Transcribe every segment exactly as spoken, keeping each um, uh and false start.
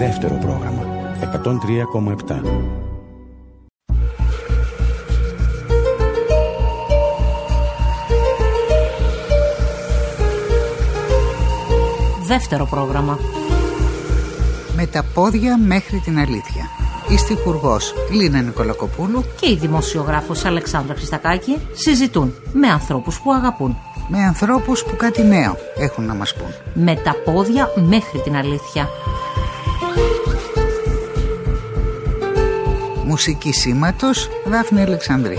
Δεύτερο πρόγραμμα εκατόν τρία κόμμα επτά. Δεύτερο πρόγραμμα. Με τα πόδια μέχρι την αλήθεια. Η στιχουργός Λίνα Νικολακοπούλου και η δημοσιογράφος Αλεξάνδρα Χριστακάκη συζητούν με ανθρώπους που αγαπούν. Με ανθρώπους που κάτι νέο έχουν να μας πούν. Με τα πόδια μέχρι την αλήθεια. Μουσική σήματος Δάφνη Αλεξανδρή.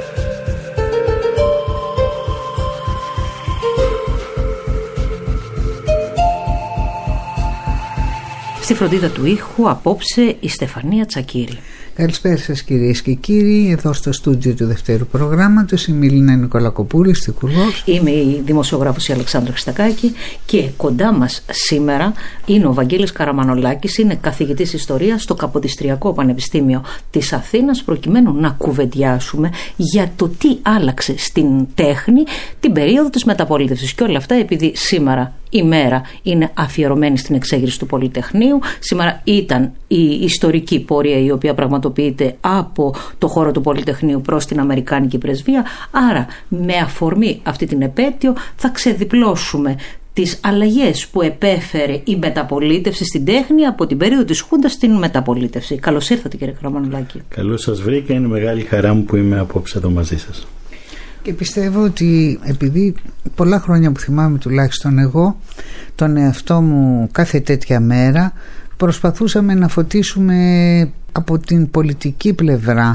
Στη φροντίδα του ήχου απόψε η Στεφανία Τσακίρη. Καλησπέρα σας κυρίες και κύριοι. Εδώ στο στούντιο του Δευτέρου προγράμματος είμαι η Λίνα Νικολακοπούλου, στιχουργός. Είμαι η δημοσιογράφος η Αλεξάνδρα Χριστακάκη και κοντά μας σήμερα είναι ο Βαγγέλης Καραμανολάκης, είναι καθηγητής ιστορίας στο Καποδιστριακό Πανεπιστήμιο της Αθήνας, προκειμένου να κουβεντιάσουμε για το τι άλλαξε στην τέχνη την περίοδο της μεταπολίτευσης. Και όλα αυτά επειδή σήμερα η μέρα είναι αφιερωμένη στην εξέγερση του Πολυτεχνείου. Σήμερα ήταν η ιστορική πορεία η οποία πραγματοποιείται από το χώρο του Πολυτεχνείου προς την Αμερικάνικη πρεσβεία. Άρα με αφορμή αυτή την επέτειο θα ξεδιπλώσουμε τις αλλαγές που επέφερε η μεταπολίτευση στην τέχνη από την περίοδο της Χούντας στην μεταπολίτευση. Καλώς ήρθατε κύριε Καραμανολάκη. Καλώς σας βρήκα, είναι μεγάλη χαρά μου που είμαι απόψε εδώ μαζί σας. Και πιστεύω ότι επειδή πολλά χρόνια που θυμάμαι τουλάχιστον εγώ τον εαυτό μου κάθε τέτοια μέρα προσπαθούσαμε να φωτίσουμε από την πολιτική πλευρά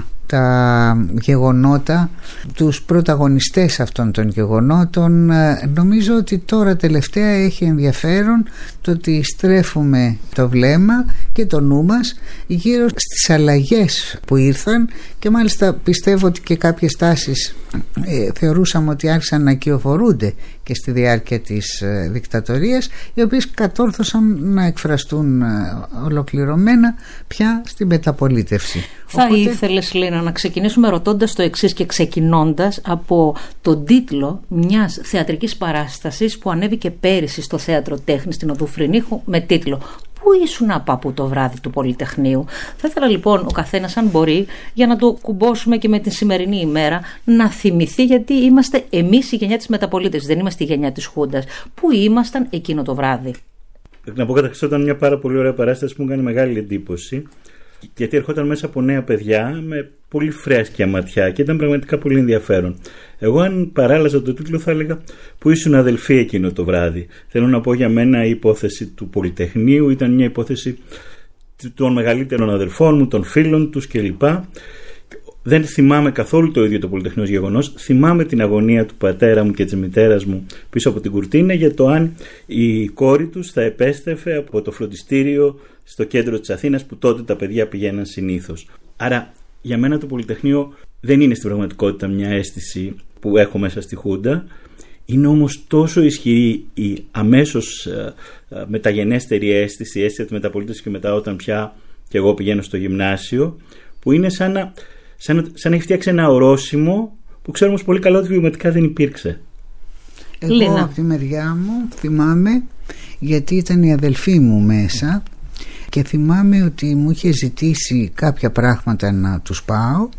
τα γεγονότα, τους πρωταγωνιστές αυτών των γεγονότων. Νομίζω ότι τώρα τελευταία έχει ενδιαφέρον το ότι στρέφουμε το βλέμμα και το νου μας γύρω στις αλλαγές που ήρθαν και μάλιστα πιστεύω ότι και κάποιες τάσεις ε, θεωρούσαμε ότι άρχισαν να κυοφορούνται και στη διάρκεια της ε, δικτατορίας, οι οποίες κατόρθωσαν να εκφραστούν ε, ολοκληρωμένα πια στην μεταπολίτευση. Θα Οπότε... ήθελες Λίνα να ξεκινήσουμε ρωτώντας το εξής και ξεκινώντας από τον τίτλο μιας θεατρικής παράστασης που ανέβηκε πέρυσι στο Θέατρο Τέχνης στην Οδού Φρυνίχου με τίτλο «Πού ήσουν απάπου το βράδυ του Πολυτεχνείου». Θα ήθελα λοιπόν ο καθένας, αν μπορεί, για να το κουμπώσουμε και με την σημερινή ημέρα, να θυμηθεί, γιατί είμαστε εμείς η γενιά της μεταπολίτευσης, δεν είμαστε η γενιά της Χούντας. Πού ήμασταν εκείνο το βράδυ? Να πω καταρχάς, ήταν μια πάρα πολύ ωραία παράσταση που μου κάνει μεγάλη εντύπωση, γιατί ερχόταν μέσα από νέα παιδιά με πολύ φρέσκια ματιά και ήταν πραγματικά πολύ ενδιαφέρον. Εγώ, αν παράλαζα το τίτλο, θα έλεγα «Που ήσουν αδελφοί εκείνο το βράδυ». Θέλω να πω, για μένα η υπόθεση του Πολυτεχνείου ήταν μια υπόθεση των μεγαλύτερων αδελφών μου, των φίλων τους κλπ. Δεν θυμάμαι καθόλου το ίδιο το Πολυτεχνείο ως γεγονός. Θυμάμαι την αγωνία του πατέρα μου και της μητέρας μου πίσω από την κουρτίνα για το αν η κόρη τους θα επέστρεφε από το φροντιστήριο στο κέντρο της Αθήνας, που τότε τα παιδιά πηγαίναν συνήθως. Άρα για μένα το Πολυτεχνείο δεν είναι στην πραγματικότητα μια αίσθηση που έχω μέσα στη Χούντα. Είναι όμως τόσο ισχυρή η αμέσως ε, ε, μεταγενέστερη αίσθηση, η αίσθηση της μεταπολίτευσης και μετά όταν πια και εγώ πηγαίνω στο γυμνάσιο, που είναι σαν να, σαν, σαν να έχει φτιάξει ένα ορόσημο που ξέρουμε όμως πολύ καλά ότι βιωματικά δεν υπήρξε. Εγώ Λίνα. από τη μεριά μου θυμάμαι, γιατί ήταν η αδελφή μου μέσα και θυμάμαι ότι μου είχε ζητήσει κάποια πράγματα να τους πάω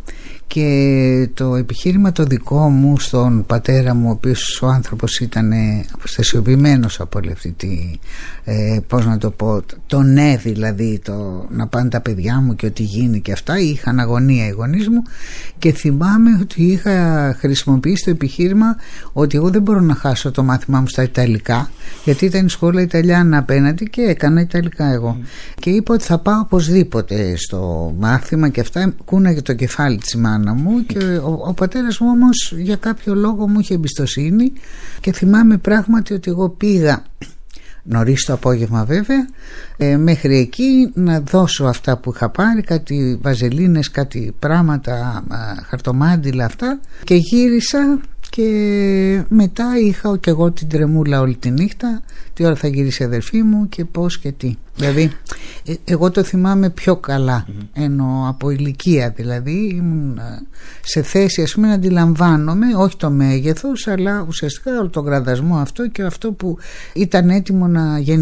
και το επιχείρημα το δικό μου στον πατέρα μου, ο οποίος ο άνθρωπος ήταν αποστασιοποιημένος από όλη αυτή τη ε, πώς να το πω, το ναι δηλαδή, το να πάνε τα παιδιά μου και ό,τι γίνει και αυτά, είχαν αγωνία οι γονείς μου και θυμάμαι ότι είχα χρησιμοποιήσει το επιχείρημα ότι εγώ δεν μπορώ να χάσω το μάθημά μου στα Ιταλικά, γιατί ήταν η σχόλα Ιταλιάνα απέναντι και έκανα Ιταλικά εγώ mm. και είπα ότι θα πάω οπωσδήποτε στο μάθημα και αυτά, κούναγε το κεφάλι της μάνα μου και ο, ο πατέρας μου όμως για κάποιο λόγο μου είχε εμπιστοσύνη και θυμάμαι πράγματι ότι εγώ πήγα νωρίς το απόγευμα βέβαια ε, μέχρι εκεί να δώσω αυτά που είχα πάρει, κάτι βαζελίνες, κάτι πράγματα, α, χαρτομάντιλα αυτά, και γύρισα και μετά είχα και εγώ την τρεμούλα όλη τη νύχτα, τι ώρα θα γυρίσει η αδερφή μου και πώς και τι. Δηλαδή ε, εγώ το θυμάμαι πιο καλά mm-hmm. ενώ από ηλικία, δηλαδή ήμουν σε θέση ας πούμε να αντιλαμβάνομαι όχι το μέγεθος αλλά ουσιαστικά όλο τον γραδασμό αυτό και αυτό που ήταν έτοιμο να γεννηθεί.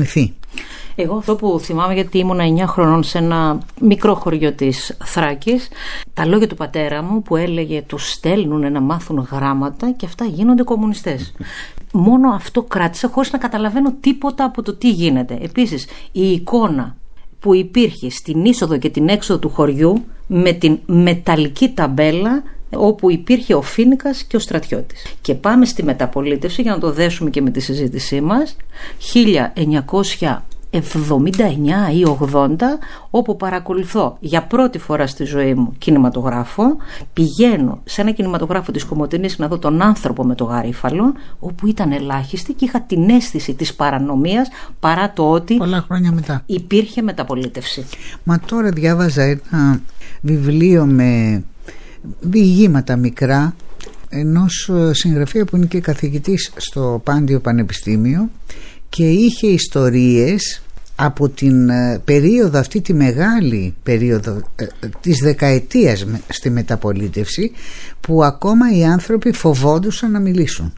Εγώ αυτό που θυμάμαι, γιατί ήμουνα εννιά χρονών σε ένα μικρό χωριό της Θράκης, τα λόγια του πατέρα μου που έλεγε τους στέλνουν να μάθουν γράμματα και αυτά γίνονται κομμουνιστές. Μόνο αυτό κράτησα χωρίς να καταλαβαίνω τίποτα από το τι γίνεται. Επίσης η εικόνα που υπήρχε στην είσοδο και την έξοδο του χωριού με την μεταλλική ταμπέλα όπου υπήρχε ο Φοίνικας και ο Στρατιώτης. Και πάμε στη μεταπολίτευση για να το δέσουμε και με τη συζήτησή μας, χίλια εννιακόσια εβδομήντα εννιά ή ογδόντα, όπου παρακολουθώ για πρώτη φορά στη ζωή μου κινηματογράφο. Πηγαίνω σε ένα κινηματογράφο της Κομοτηνής να δω τον άνθρωπο με το γαρίφαλο, όπου ήταν ελάχιστη και είχα την αίσθηση της παρανομίας, παρά το ότι πολλά χρόνια μετά υπήρχε μεταπολίτευση. Μα τώρα διάβαζα ένα βιβλίο με διηγήματα μικρά ενός συγγραφέα που είναι και καθηγητής στο Πάντιο Πανεπιστήμιο και είχε ιστορίες από την περίοδο αυτή, τη μεγάλη περίοδο της δεκαετίας στη μεταπολίτευση, που ακόμα οι άνθρωποι φοβόντουσαν να μιλήσουν.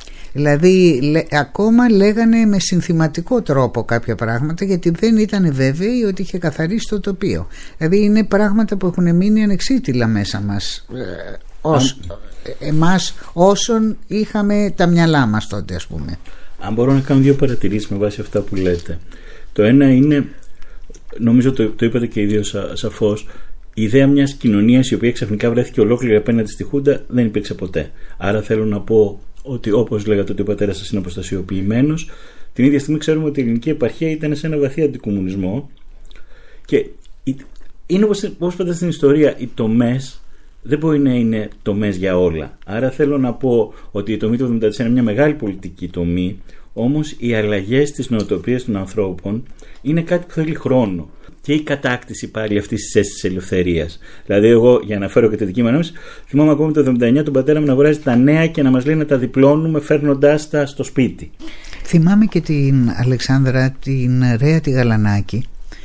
Δηλαδή λέ, ακόμα λέγανε με συνθηματικό τρόπο κάποια πράγματα, γιατί δεν ήταν βέβαιοι ότι είχε καθαρίσει το τοπίο. Δηλαδή είναι πράγματα που έχουν μείνει ανεξίτηλα μέσα μας, ε, ως, εμάς όσων είχαμε τα μυαλά μας τότε, ας πούμε. Αν μπορώ να κάνω δύο παρατηρήσεις με βάση αυτά που λέτε. Το ένα είναι, νομίζω το, το είπατε και οι δύο σα, σαφώς, η ιδέα μιας κοινωνίας η οποία ξαφνικά βρέθηκε ολόκληρη απέναντι στη Χούντα δεν υπήρξε ποτέ. Άρα θέλω να πω ότι, όπως λέγατε ότι ο πατέρας σας είναι αποστασιοποιημένος, την ίδια στιγμή ξέρουμε ότι η ελληνική επαρχία ήταν σε ένα βαθύ αντικομμουνισμό και είναι όπως, όπως πάντα στην ιστορία, οι τομές δεν μπορεί να είναι τομές για όλα. Άρα θέλω να πω ότι η τομή του εβδομήντα τέσσερα είναι μια μεγάλη πολιτική τομή, όμως οι αλλαγές στις νοοτροπίες των ανθρώπων είναι κάτι που θέλει χρόνο. Και η κατάκτηση πάλι αυτής της αίσθησης ελευθερίας. Δηλαδή, εγώ, για να φέρω και τη δική μου ανάμεση, θυμάμαι ακόμα το εβδομήντα εννιά τον πατέρα μου να αγοράζει τα νέα και να μας λέει να τα διπλώνουμε φέρνοντάς τα στο σπίτι. Θυμάμαι και την Αλεξάνδρα, την Ρέα τη Γαλανάκη,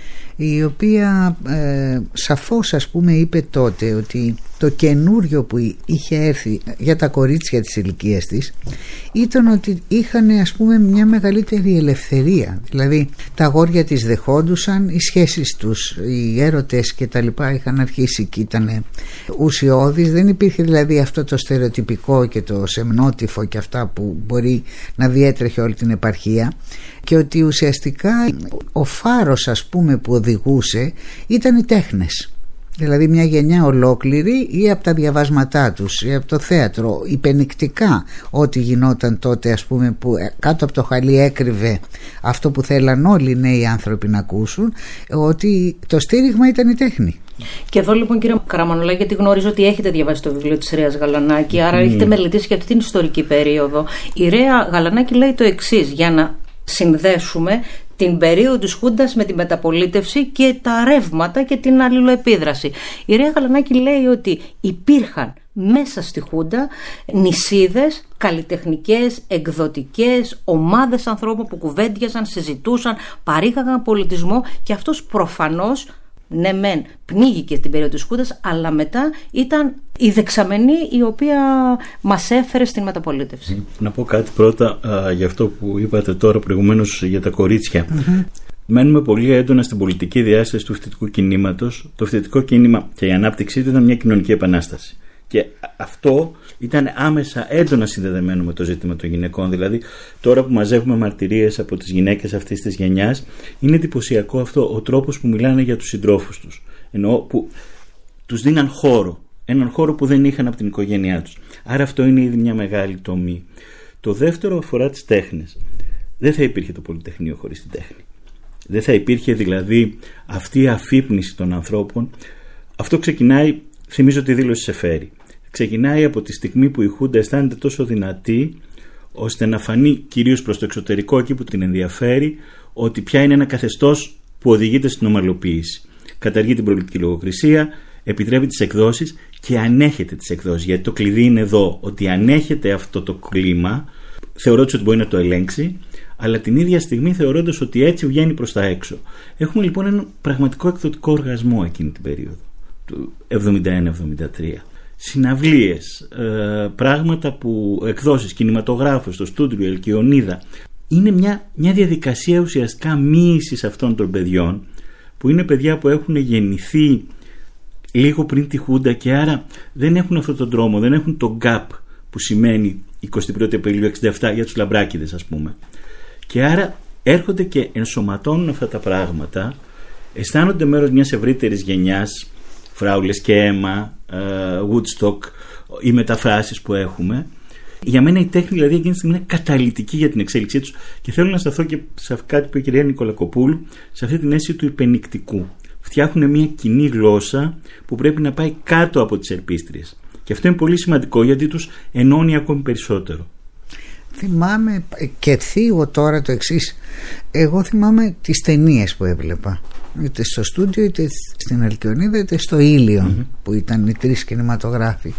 η οποία ε, σαφώς, ας πούμε, είπε τότε ότι το καινούριο που είχε έρθει για τα κορίτσια της ηλικίας της ήταν ότι είχαν, ας πούμε, μια μεγαλύτερη ελευθερία. Δηλαδή τα αγόρια της δεχόντουσαν, οι σχέσεις τους, οι έρωτες και τα λοιπά είχαν αρχίσει και ήταν ουσιώδεις. Δεν υπήρχε δηλαδή αυτό το στερεοτυπικό και το σεμνότυφο και αυτά που μπορεί να διέτρεχε όλη την επαρχία, και ότι ουσιαστικά ο φάρος, ας πούμε, που οδηγούσε ήταν οι τέχνες. Δηλαδή μια γενιά ολόκληρη, ή από τα διαβάσματά τους ή από το θέατρο, υπενικτικά ό,τι γινόταν τότε, ας πούμε, που κάτω από το χαλί έκρυβε αυτό που θέλαν όλοι οι νέοι άνθρωποι να ακούσουν, ότι το στήριγμα ήταν η τέχνη. Και εδώ λοιπόν, κύριε Καραμανολάκη, γιατί γνωρίζω ότι έχετε διαβάσει το βιβλίο της Ρέας Γαλανάκη, άρα mm. έχετε μελετήσει και αυτή την ιστορική περίοδο. Η Ρέα Γαλανάκη λέει το εξής, για να συνδέσουμε την περίοδο της Χούντας με τη μεταπολίτευση και τα ρεύματα και την αλληλοεπίδραση. Η Ρέα Γαλανάκη λέει ότι υπήρχαν μέσα στη Χούντα νησίδες, καλλιτεχνικές, εκδοτικές, ομάδες ανθρώπων που κουβέντιαζαν, συζητούσαν, παρήγαγαν πολιτισμό, και αυτός προφανώς, ναι μεν πνίγηκε στην περίοδο της Χούντας, αλλά μετά ήταν η δεξαμενή η οποία μας έφερε στην μεταπολίτευση. Να πω κάτι πρώτα α, για αυτό που είπατε τώρα προηγουμένως για τα κορίτσια. Mm-hmm. Μένουμε πολύ έντονα στην πολιτική διάσταση του φοιτητικού κινήματος. Το φοιτητικό κίνημα και η ανάπτυξή του ήταν μια κοινωνική επανάσταση. Και αυτό ήταν άμεσα έντονα συνδεδεμένο με το ζήτημα των γυναικών. Δηλαδή, τώρα που μαζεύουμε μαρτυρίες από τις γυναίκες αυτής της γενιάς, είναι εντυπωσιακό αυτό, ο τρόπος που μιλάνε για τους συντρόφους τους. Εννοώ που τους δίναν χώρο. Έναν χώρο που δεν είχαν από την οικογένειά τους. Άρα αυτό είναι ήδη μια μεγάλη τομή. Το δεύτερο αφορά τις τέχνες. Δεν θα υπήρχε το Πολυτεχνείο χωρίς την τέχνη. Δεν θα υπήρχε δηλαδή αυτή η αφύπνιση των ανθρώπων. Αυτό ξεκινάει, θυμίζω τη δήλωση Σεφέρη. Ξεκινάει από τη στιγμή που η Χούντα αισθάνεται τόσο δυνατή, ώστε να φανεί κυρίως προς το εξωτερικό, εκεί που την ενδιαφέρει, ότι πια είναι ένα καθεστώς που οδηγείται στην ομαλοποίηση. Καταργεί την προληπτική λογοκρισία, επιτρέπει τις εκδόσεις και ανέχεται τις εκδόσεις. Γιατί το κλειδί είναι εδώ, ότι ανέχεται αυτό το κλίμα, θεωρώντας ότι μπορεί να το ελέγξει, αλλά την ίδια στιγμή θεωρώντας ότι έτσι βγαίνει προς τα έξω. Έχουμε λοιπόν ένα πραγματικό εκδοτικό οργασμό εκείνη την περίοδο, του εβδομήντα ένα εβδομήντα τρία. Συναυλίες, ε, πράγματα που εκδόσεις, κινηματογράφους, το Στούντιο, Ελκυονίδα, είναι μια, μια διαδικασία ουσιαστικά μοίησης αυτών των παιδιών, που είναι παιδιά που έχουν γεννηθεί λίγο πριν τη Χούντα και άρα δεν έχουν αυτόν τον τρόμο, δεν έχουν το gap που σημαίνει εικοστή πρώτη Απριλίου εξήντα επτά για τους λαμπράκηδες, ας πούμε. Και άρα έρχονται και ενσωματώνουν αυτά τα πράγματα, αισθάνονται μέρος μιας ευρύτερης γενιάς, Φράουλες και Έμα, Woodstock, οι μεταφράσεις που έχουμε. Για μένα η τέχνη δηλαδή εκείνη τη στιγμή είναι καταλυτική για την εξέλιξή τους, και θέλω να σταθώ και σε κάτι που είπε η κυρία Νικολακοπούλου, σε αυτή την αίσθηση του υπενικτικού. Φτιάχνουν μια κοινή γλώσσα που πρέπει να πάει κάτω από τις ελπίστριες. Και αυτό είναι πολύ σημαντικό, γιατί τους ενώνει ακόμη περισσότερο. Θυμάμαι και θίγω τώρα το εξής. Εγώ θυμάμαι τις ταινίες που έβλεπα, είτε στο στούντιο, είτε στην Αλκιονίδα, είτε στο Ήλιον, mm-hmm. που ήταν οι τρεις κινηματογράφοι.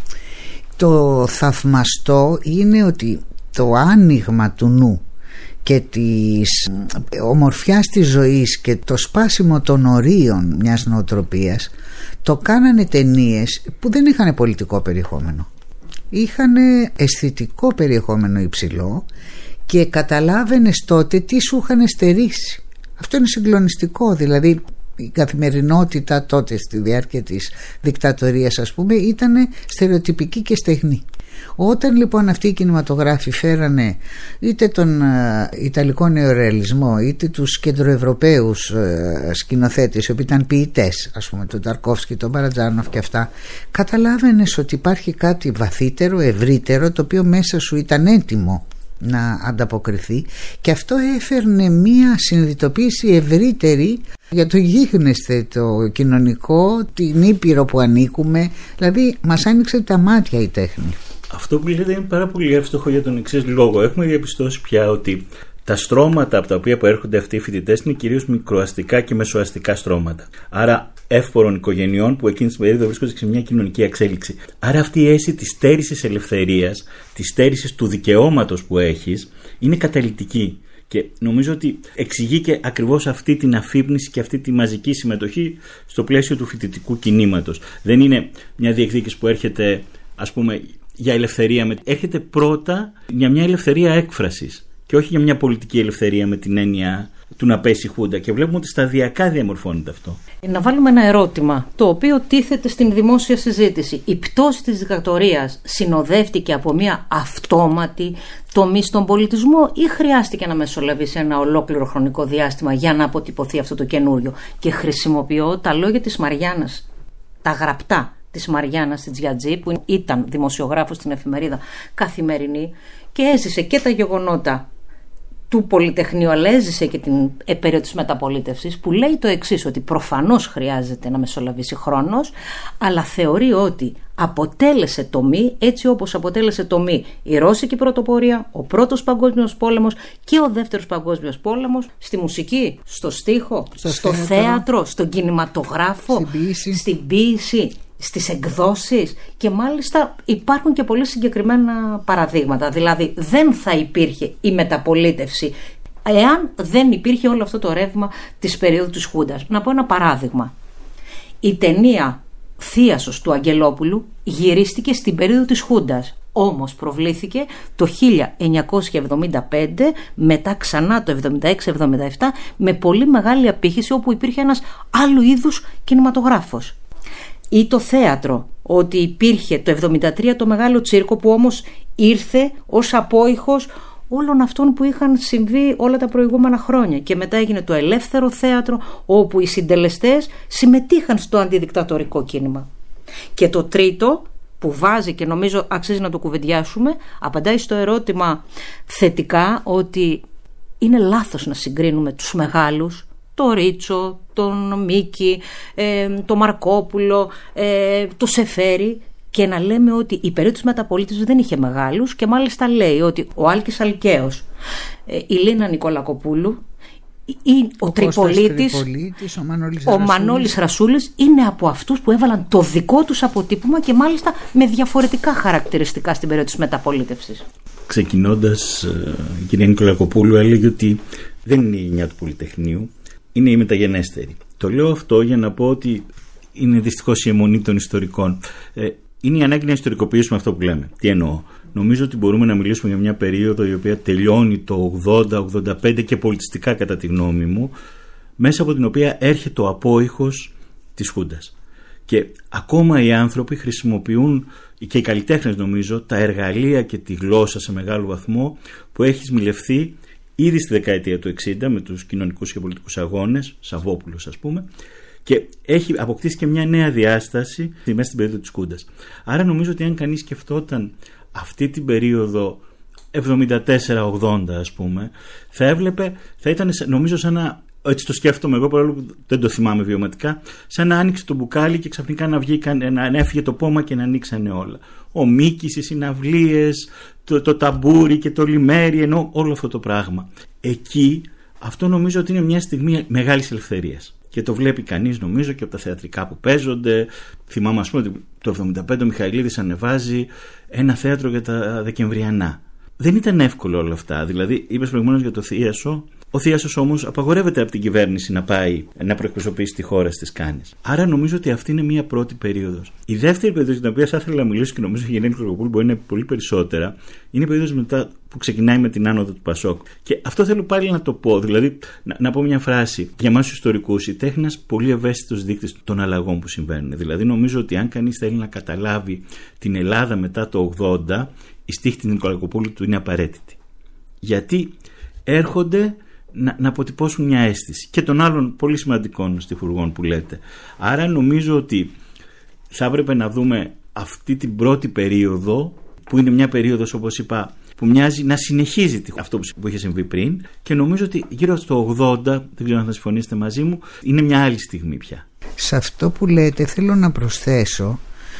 Το θαυμαστό είναι ότι το άνοιγμα του νου και της ομορφιάς της ζωής και το σπάσιμο των ορίων μιας νοοτροπίας το κάνανε ταινίες που δεν είχαν πολιτικό περιεχόμενο. Είχαν αισθητικό περιεχόμενο υψηλό και καταλάβαινες τότε τι σου είχαν στερήσει. Αυτό είναι συγκλονιστικό. Δηλαδή η καθημερινότητα τότε στη διάρκεια της δικτατορίας, ας πούμε, ήταν στερεοτυπική και στεγνή. Όταν λοιπόν αυτοί οι κινηματογράφοι φέρανε είτε τον ε, Ιταλικό νεορεαλισμό είτε τους κεντροευρωπαίους ε, σκηνοθέτες, οι οποίοι ήταν ποιητές, ας πούμε τον Ταρκόφσκι, τον Παρατζάνοφ και αυτά, καταλάβαινες ότι υπάρχει κάτι βαθύτερο, ευρύτερο, το οποίο μέσα σου ήταν έτοιμο να ανταποκριθεί, και αυτό έφερνε μία συνειδητοποίηση ευρύτερη για το γίγνεσθε, το κοινωνικό, την ήπειρο που ανήκουμε. Δηλαδή μας άνοιξε τα μάτια η τέχνη. Αυτό που λέτε είναι πάρα πολύ εύστοχο για τον εξής λόγο. Έχουμε διαπιστώσει πια ότι τα στρώματα από τα οποία προέρχονται αυτοί οι φοιτητές είναι κυρίως μικροαστικά και μεσοαστικά στρώματα. Άρα εύπορων οικογενειών που εκείνη την περίοδο βρίσκονται σε μια κοινωνική εξέλιξη. Άρα αυτή η αίσθηση της στέρησης ελευθερίας, της στέρησης του δικαιώματος που έχεις, είναι καταλυτική. Και νομίζω ότι εξηγεί και ακριβώς αυτή την αφύπνιση και αυτή τη μαζική συμμετοχή στο πλαίσιο του φοιτητικού κινήματος. Δεν είναι μια διεκδίκηση που έρχεται, ας πούμε, για ελευθερία. Έρχεται πρώτα για μια ελευθερία έκφρασης και όχι για μια πολιτική ελευθερία με την έννοια του να πέσει η Χούντα, και βλέπουμε ότι σταδιακά διαμορφώνεται αυτό. Να βάλουμε ένα ερώτημα το οποίο τίθεται στην δημόσια συζήτηση. Η πτώση της δικτατορίας συνοδεύτηκε από μια αυτόματη τομή στον πολιτισμό ή χρειάστηκε να μεσολαβήσει ένα ολόκληρο χρονικό διάστημα για να αποτυπωθεί αυτό το καινούριο? Και χρησιμοποιώ τα λόγια της Μαριάννας, τα γραπτά της Μαριάννας στην Τζιατζή, που ήταν δημοσιογράφος στην εφημερίδα Καθημερινή και έζησε και τα γεγονότα του Πολυτεχνείου, αλλά έζησε και την περίοδο της μεταπολίτευσης, που λέει το εξής, ότι προφανώς χρειάζεται να μεσολαβήσει χρόνος, αλλά θεωρεί ότι αποτέλεσε τομή, έτσι όπως αποτέλεσε τομή η Ρώσικη Πρωτοπορία, ο Πρώτος Παγκόσμιος Πόλεμος και ο Δεύτερος Παγκόσμιος Πόλεμος, στη μουσική, στο στίχο, στο, στο θέατρο, θέατρο, στον κινηματογράφο, στην ποίηση, στην ποίηση, στις εκδόσεις, και μάλιστα υπάρχουν και πολύ συγκεκριμένα παραδείγματα. Δηλαδή δεν θα υπήρχε η μεταπολίτευση εάν δεν υπήρχε όλο αυτό το ρεύμα της περίοδου της Χούντας. Να πω ένα παράδειγμα. Η ταινία Θίασος του Αγγελόπουλου γυρίστηκε στην περίοδο της Χούντας, όμως προβλήθηκε το χίλια εννιακόσια εβδομήντα πέντε, μετά ξανά το εβδομήντα έξι εβδομήντα επτά, με πολύ μεγάλη απήχηση, όπου υπήρχε ένας άλλου είδους κινηματογράφος. Ή το θέατρο, ότι υπήρχε το εβδομήντα τρία το μεγάλο τσίρκο, που όμως ήρθε ως απόϊχος όλων αυτών που είχαν συμβεί όλα τα προηγούμενα χρόνια, και μετά έγινε το ελεύθερο θέατρο, όπου οι συντελεστές συμμετείχαν στο αντιδικτατορικό κίνημα. Και το τρίτο που βάζει, και νομίζω αξίζει να το κουβεντιάσουμε, απαντάει στο ερώτημα θετικά, ότι είναι λάθος να συγκρίνουμε τους μεγάλους, το Ρίτσο, τον Μίκη, ε, το Μαρκόπουλο, ε, το Σεφέρι, και να λέμε ότι η περίοδος της μεταπολίτευσης δεν είχε μεγάλους, και μάλιστα λέει ότι ο Άλκης Αλκαίος, ε, η Λίνα Νικολακοπούλου, ή ο, ο Τριπολίτης, Τριπολίτης, ο Μανώλης, ο Μανώλης Ρασούλης είναι από αυτούς που έβαλαν το δικό τους αποτύπωμα, και μάλιστα με διαφορετικά χαρακτηριστικά στην περίοδο της μεταπολίτευσης. Ξεκινώντας, η κυρία Νικολακοπούλου έλεγε ότι δεν είναι η γενιά του Πολυτεχνείου, είναι η μεταγενέστερη. Το λέω αυτό για να πω ότι είναι δυστυχώς η αιμονή των ιστορικών. Ε, είναι η ανάγκη να ιστορικοποιήσουμε αυτό που λέμε. Τι εννοώ? νομίζω ότι μπορούμε να μιλήσουμε για μια περίοδο η οποία τελειώνει το ογδόντα ογδόντα πέντε και πολιτιστικά κατά τη γνώμη μου, μέσα από την οποία έρχεται ο απόϊχος της Χούντας. Και ακόμα οι άνθρωποι χρησιμοποιούν, και οι καλλιτέχνες νομίζω, τα εργαλεία και τη γλώσσα σε μεγάλο βαθμό που έχει σμιλευθεί ήδη στη δεκαετία του εξήντα με τους κοινωνικούς και πολιτικούς αγώνες, Σαββόπουλος ας πούμε, και έχει αποκτήσει και μια νέα διάσταση μέσα στην περίοδο της Χούντας. Άρα νομίζω ότι αν κανείς σκεφτόταν αυτή την περίοδο εβδομήντα τέσσερα ογδόντα ας πούμε, θα έβλεπε, θα ήταν νομίζω σαν να, έτσι το σκέφτομαι εγώ παρόλο που δεν το θυμάμαι βιωματικά, σαν να άνοιξε το μπουκάλι και ξαφνικά να, βγει, να έφυγε το πόμα και να ανοίξανε όλα. Ο Μίκης, οι συναυλίες, το, το ταμπούρι και το λιμέρι, ενώ όλο αυτό το πράγμα. Εκεί αυτό νομίζω ότι είναι μια στιγμή μεγάλης ελευθερίας. Και το βλέπει κανείς νομίζω και από τα θεατρικά που παίζονται. Θυμάμαι ας πούμε ότι το εβδομήντα πέντε ο Μιχαηλίδης ανεβάζει ένα θέατρο για τα Δεκεμβριανά. Δεν ήταν εύκολο όλα αυτά. Δηλαδή, είπες προηγουμένως για το Θίασο. Ο Θίασος όμως απαγορεύεται από την κυβέρνηση να πάει να προεκπροσωπήσει τη χώρα στις Κάνες. Άρα νομίζω ότι αυτή είναι μια πρώτη περίοδος. Η δεύτερη περίοδος, για την οποία θα ήθελα να μιλήσω και νομίζω η Ελένη Κροκοπούλου μπορεί να είναι πολύ περισσότερα, είναι η περίοδος μετά που ξεκινάει με την άνοδο του Πασόκ. Και αυτό θέλω πάλι να το πω. Δηλαδή, να, να πω μια φράση. Για εμάς τους ιστορικούς, η τέχνη είναι ένας πολύ ευαίσθητος δείκτης των αλλαγών που συμβαίνουν. Δηλαδή, νομίζω ότι αν κανείς θέλει να καταλάβει την Ελλάδα μετά το ογδόντα, η στίχη της Νικολακοπούλου του είναι απαραίτητη. Γιατί έρχονται να, να αποτυπώσουν μια αίσθηση και των άλλων πολύ σημαντικών στιχουργών που λέτε. Άρα νομίζω ότι θα έπρεπε να δούμε αυτή την πρώτη περίοδο, που είναι μια περίοδος όπως είπα που μοιάζει να συνεχίζει αυτό που είχε συμβεί πριν, και νομίζω ότι γύρω στο ογδόντα, δεν ξέρω αν θα συμφωνήσετε μαζί μου, είναι μια άλλη στιγμή πια. Σε αυτό που λέτε θέλω να προσθέσω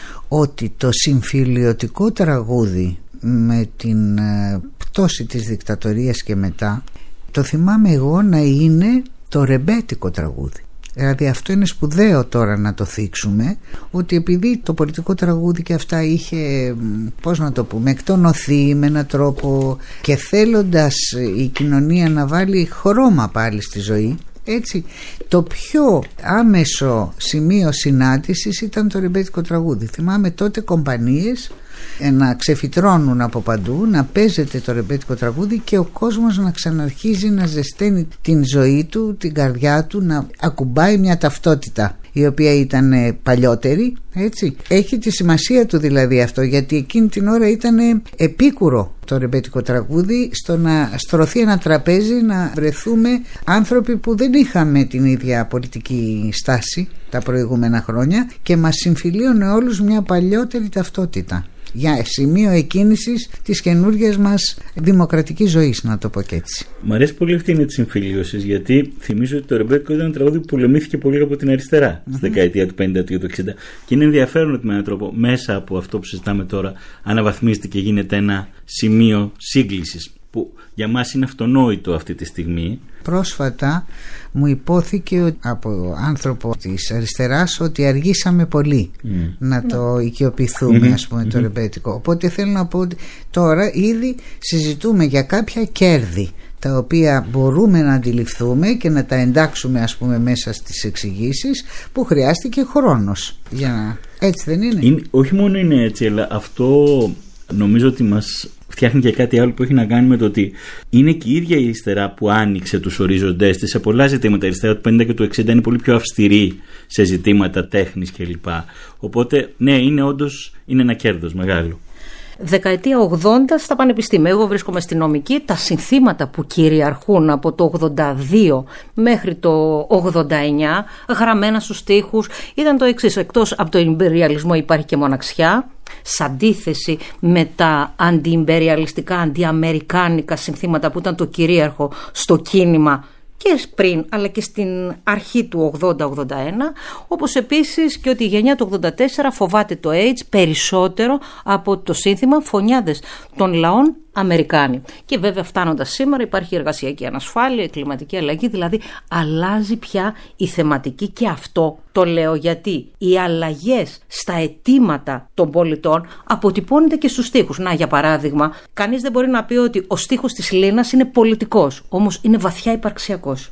ότι το συμφιλιωτικό τραγούδι με την ε, πτώση της δικτατορίας και μετά, το θυμάμαι εγώ να είναι το ρεμπέτικο τραγούδι. Δηλαδή αυτό είναι σπουδαίο τώρα να το θίξουμε, ότι επειδή το πολιτικό τραγούδι και αυτά είχε, πώς να το πούμε, εκτονωθεί με έναν τρόπο και θέλοντας η κοινωνία να βάλει χρώμα πάλι στη ζωή, έτσι, το πιο άμεσο σημείο συνάντησης ήταν το ρεμπέτικο τραγούδι. Θυμάμαι τότε κομπανίες να ξεφυτρώνουν από παντού, να παίζεται το ρεμπέτικο τραγούδι και ο κόσμος να ξαναρχίζει να ζεσταίνει την ζωή του, την καρδιά του, να ακουμπάει μια ταυτότητα η οποία ήταν παλιότερη, έτσι. Έχει τη σημασία του δηλαδή αυτό, γιατί εκείνη την ώρα ήταν επίκουρο το ρεμπέτικο τραγούδι στο να στρωθεί ένα τραπέζι, να βρεθούμε άνθρωποι που δεν είχαμε την ίδια πολιτική στάση τα προηγούμενα χρόνια και μας συμφιλίωνε όλους μια παλιότερη ταυτότητα για σημείο εκκίνησης της καινούργιας μας δημοκρατικής ζωής, να το πω και έτσι. Μ' αρέσει πολύ αυτή είναι τη συμφιλίωση, γιατί θυμίζω ότι το ρεμπέτικο ήταν ένα τραγούδι που πολεμήθηκε πολύ από την αριστερά mm-hmm. στη δεκαετία του πενήντα και του εξήντα. Και είναι ενδιαφέρον ότι με έναν τρόπο μέσα από αυτό που συζητάμε τώρα αναβαθμίζεται και γίνεται ένα σημείο σύγκλησης που για μας είναι αυτονόητο αυτή τη στιγμή. Πρόσφατα μου υπόθηκε από άνθρωπο της αριστεράς ότι αργήσαμε πολύ mm. να mm. το οικειοποιηθούμε mm-hmm. ας πούμε το mm-hmm. ρεμπέτικο. Οπότε θέλω να πω ότι τώρα ήδη συζητούμε για κάποια κέρδη τα οποία μπορούμε να αντιληφθούμε και να τα εντάξουμε ας πούμε μέσα στις εξηγήσεις που χρειάστηκε χρόνος για να... Έτσι δεν είναι? είναι? Όχι μόνο είναι έτσι, αλλά αυτό νομίζω ότι μας φτιάχνει και κάτι άλλο που έχει να κάνει με το ότι είναι και η ίδια η αριστερά που άνοιξε τους ορίζοντές της σε πολλά ζητήματα. Η αριστερά του πενήντα και του εξήντα είναι πολύ πιο αυστηρή σε ζητήματα τέχνης κλπ. Οπότε ναι, είναι όντως είναι ένα κέρδος μεγάλο. Δεκαετία ογδόντα στα πανεπιστήμια. Εγώ βρίσκομαι στη νομική. Τα συνθήματα που κυριαρχούν από το ογδόντα δύο μέχρι το ογδόντα εννιά, γραμμένα στους στίχους, ήταν το εξής. Εκτός από το ιμπεριαλισμό υπάρχει και μοναξιά. Σε αντίθεση με τα αντιιμπεριαλιστικά, αντιαμερικάνικα συνθήματα που ήταν το κυρίαρχο στο κίνημα και πριν αλλά και στην αρχή του ογδόντα ογδόντα ένα, όπως επίσης και ότι η γενιά του ογδόντα τέσσερα φοβάται το AIDS περισσότερο από το σύνθημα «Φωνιάδες των λαών Αμερικάνοι». Και βέβαια φτάνοντας σήμερα υπάρχει εργασιακή ανασφάλεια, η κλιματική αλλαγή, δηλαδή αλλάζει πια η θεματική, και αυτό το λέω γιατί οι αλλαγές στα αιτήματα των πολιτών αποτυπώνεται και στους στίχους. Να, για παράδειγμα, κανείς δεν μπορεί να πει ότι ο στίχος της Λίνας είναι πολιτικός, όμως είναι βαθιά υπαρξιακός.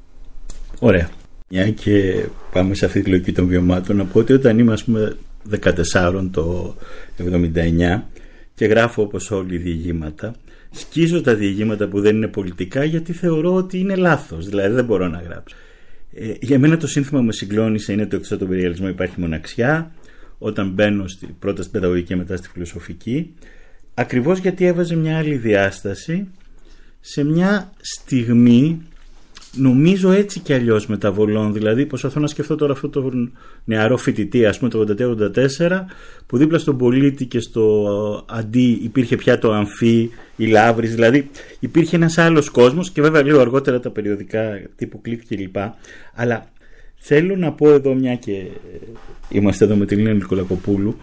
Ωραία. Μια και πάμε σε αυτή τη λογική των βιωμάτων, να πω ότι όταν είμαι ας πούμε δεκατέσσερα το εβδομήντα εννιά και γράφω όπως όλοι διηγήματα. Σκίζω τα διηγήματα που δεν είναι πολιτικά γιατί θεωρώ ότι είναι λάθος, δηλαδή δεν μπορώ να γράψω. Ε, για μένα το σύνθημα που με συγκλώνησε είναι το «Εκτός από τον περιαλισμό υπάρχει μοναξιά», όταν μπαίνω στη, πρώτα στην παιδαγωγική και μετά στη φιλοσοφική, ακριβώς γιατί έβαζε μια άλλη διάσταση σε μια στιγμή, νομίζω έτσι κι αλλιώς μεταβολών. Δηλαδή προσπαθώ να σκεφτώ τώρα αυτό το νεαρό φοιτητή, ας πούμε το ογδόντα τρία ογδόντα τέσσερα, που δίπλα στον Πολίτη και στο Αντί υπήρχε πια το Αμφί, η Λαύρης, δηλαδή υπήρχε ένας άλλος κόσμος, και βέβαια λίγο αργότερα τα περιοδικά τύπου Κλικ κλπ. Αλλά θέλω να πω εδώ, μια και είμαστε εδώ με την Λίνα Νικολακοπούλου,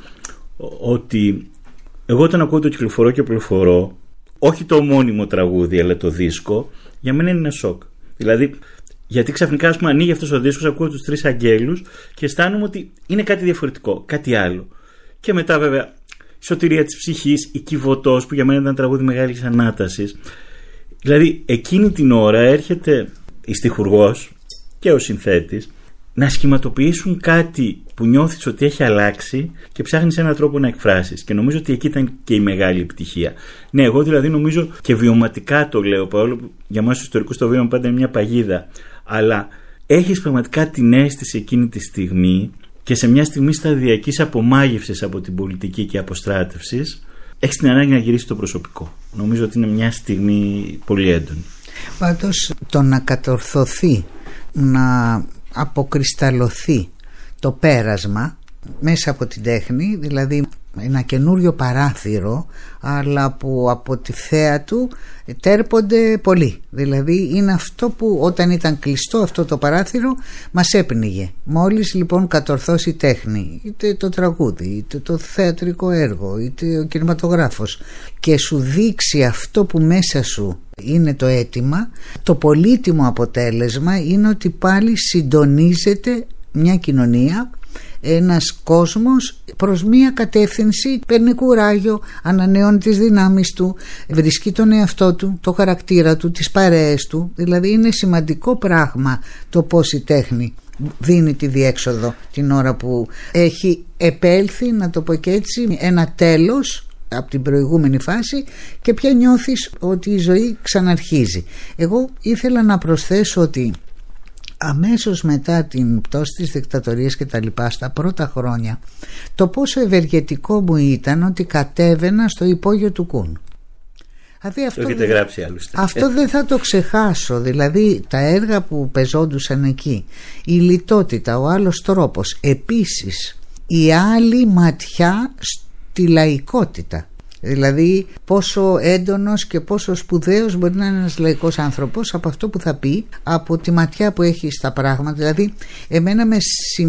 ότι εγώ όταν ακούω το «Κυκλοφορώ και πληροφορώ», όχι το ομώνυμο τραγούδι αλλά το δίσκο, για μένα είναι ένα σοκ. Δηλαδή, γιατί ξαφνικά, ας πούμε, ανοίγει αυτός ο δίσκος, ακούω τους τρεις αγγέλους και αισθάνομαι ότι είναι κάτι διαφορετικό, κάτι άλλο. Και μετά, βέβαια, η σωτηρία της ψυχής, η Κιβωτός, που για μένα ήταν τραγούδι μεγάλης ανάτασης. Δηλαδή, εκείνη την ώρα έρχεται η στιχουργός και ο συνθέτης να σχηματοποιήσουν κάτι που νιώθεις ότι έχει αλλάξει και ψάχνεις έναν τρόπο να εκφράσεις. Και νομίζω ότι εκεί ήταν και η μεγάλη επιτυχία. Ναι, εγώ δηλαδή νομίζω, και βιωματικά το λέω, παρόλο που για εμάς τους ιστορικούς το βίωμα πάντα είναι μια παγίδα, αλλά έχεις πραγματικά την αίσθηση εκείνη τη στιγμή, και σε μια στιγμή σταδιακής απομάγευσης από την πολιτική και αποστράτευσης, έχεις την ανάγκη να γυρίσεις το προσωπικό. Νομίζω ότι είναι μια στιγμή πολύ έντονη. Πάντως το να κατορθωθεί, να αποκρισταλωθεί το πέρασμα μέσα από την τέχνη, δηλαδή ένα καινούριο παράθυρο, αλλά που από τη θέα του τέρπονται πολλοί. Δηλαδή είναι αυτό που όταν ήταν κλειστό αυτό το παράθυρο μας έπνιγε. Μόλις λοιπόν κατορθώσει η τέχνη, είτε το τραγούδι, είτε το θεατρικό έργο, είτε ο κινηματογράφος, και σου δείξει αυτό που μέσα σου είναι το αίτημα, το πολύτιμο αποτέλεσμα είναι ότι πάλι συντονίζεται μια κοινωνία, ένας κόσμος προς μία κατεύθυνση, παίρνει κουράγιο, ανανεώνει τις δυνάμεις του, βρίσκει τον εαυτό του, το χαρακτήρα του, τις παρέες του. Δηλαδή είναι σημαντικό πράγμα το πώς η τέχνη δίνει τη διέξοδο την ώρα που έχει επέλθει, να το πω και έτσι, ένα τέλος από την προηγούμενη φάση, και πια νιώθεις ότι η ζωή ξαναρχίζει. Εγώ ήθελα να προσθέσω ότι αμέσως μετά την πτώση της δικτατορίας και τα λοιπά, στα πρώτα χρόνια, το πόσο ευεργετικό μου ήταν ότι κατέβαινα στο υπόγειο του Κουν. Δηλαδή αυτό, το έχετε γράψει άλλωστε. Αυτό δεν θα το ξεχάσω. Δηλαδή τα έργα που πεζόντουσαν εκεί, η λιτότητα, ο άλλος τρόπος, επίσης η άλλη ματιά στη λαϊκότητα. Δηλαδή πόσο έντονος και πόσο σπουδαίος μπορεί να είναι ένας λαϊκός άνθρωπος από αυτό που θα πει, από τη ματιά που έχει στα πράγματα. Δηλαδή εμένα με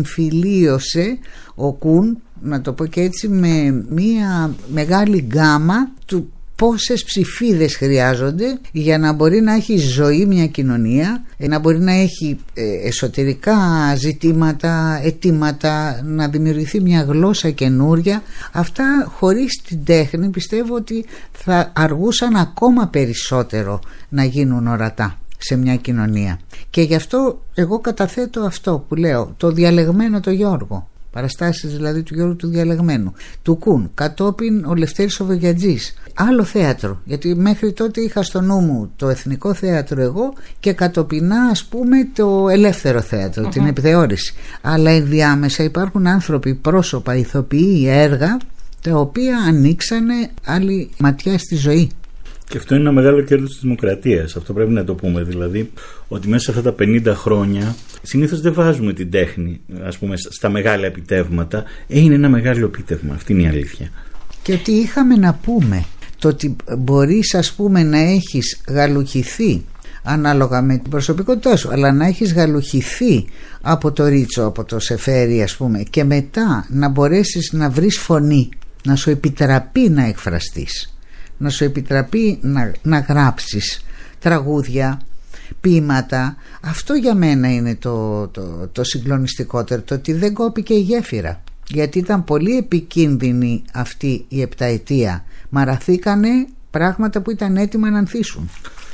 συμφιλίωσε ο Κουν, να το πω και έτσι, με μια μεγάλη γκάμα του πόσες ψηφίδες χρειάζονται για να μπορεί να έχει ζωή μια κοινωνία, να μπορεί να έχει εσωτερικά ζητήματα, αιτήματα, να δημιουργηθεί μια γλώσσα καινούρια. Αυτά χωρίς την τέχνη πιστεύω ότι θα αργούσαν ακόμα περισσότερο να γίνουν ορατά σε μια κοινωνία. Και γι' αυτό εγώ καταθέτω αυτό που λέω, το διαλεγμένο το Γιώργο. Παραστάσεις δηλαδή του Γιώργου του Διαλεγμένου, του Κουν, κατόπιν ο Λευτέρης ο Βογιατζής. Άλλο θέατρο, γιατί μέχρι τότε είχα στο νου μου το Εθνικό Θέατρο εγώ και κατοπινά ας πούμε το Ελεύθερο Θέατρο, uh-huh. την επιθεώρηση. Αλλά ενδιάμεσα υπάρχουν άνθρωποι, πρόσωπα, ηθοποιοί, έργα, τα οποία ανοίξανε άλλη ματιά στη ζωή. Και αυτό είναι ένα μεγάλο κέρδος της δημοκρατίας. Αυτό πρέπει να το πούμε. Δηλαδή, ότι μέσα σε αυτά τα πενήντα χρόνια συνήθως δεν βάζουμε την τέχνη, ας πούμε, στα μεγάλα επιτεύγματα. Ε, είναι ένα μεγάλο επίτευγμα. Αυτή είναι η αλήθεια. Και ότι είχαμε να πούμε το ότι μπορείς, ας πούμε, να έχεις γαλουχηθεί ανάλογα με την προσωπικότητά σου, αλλά να έχεις γαλουχηθεί από το Ρίτσο, από το Σεφέρι, ας πούμε, και μετά να μπορέσεις να βρεις φωνή, να σου επιτραπεί να εκφραστείς, να σου επιτραπεί να, να γράψεις τραγούδια, ποίηματα. Αυτό για μένα είναι το, το, το συγκλονιστικότερο, το ότι δεν κόπηκε η γέφυρα, γιατί ήταν πολύ επικίνδυνη αυτή η επταετία. Μαραθήκανε πράγματα που ήταν έτοιμα να ανθίσουν.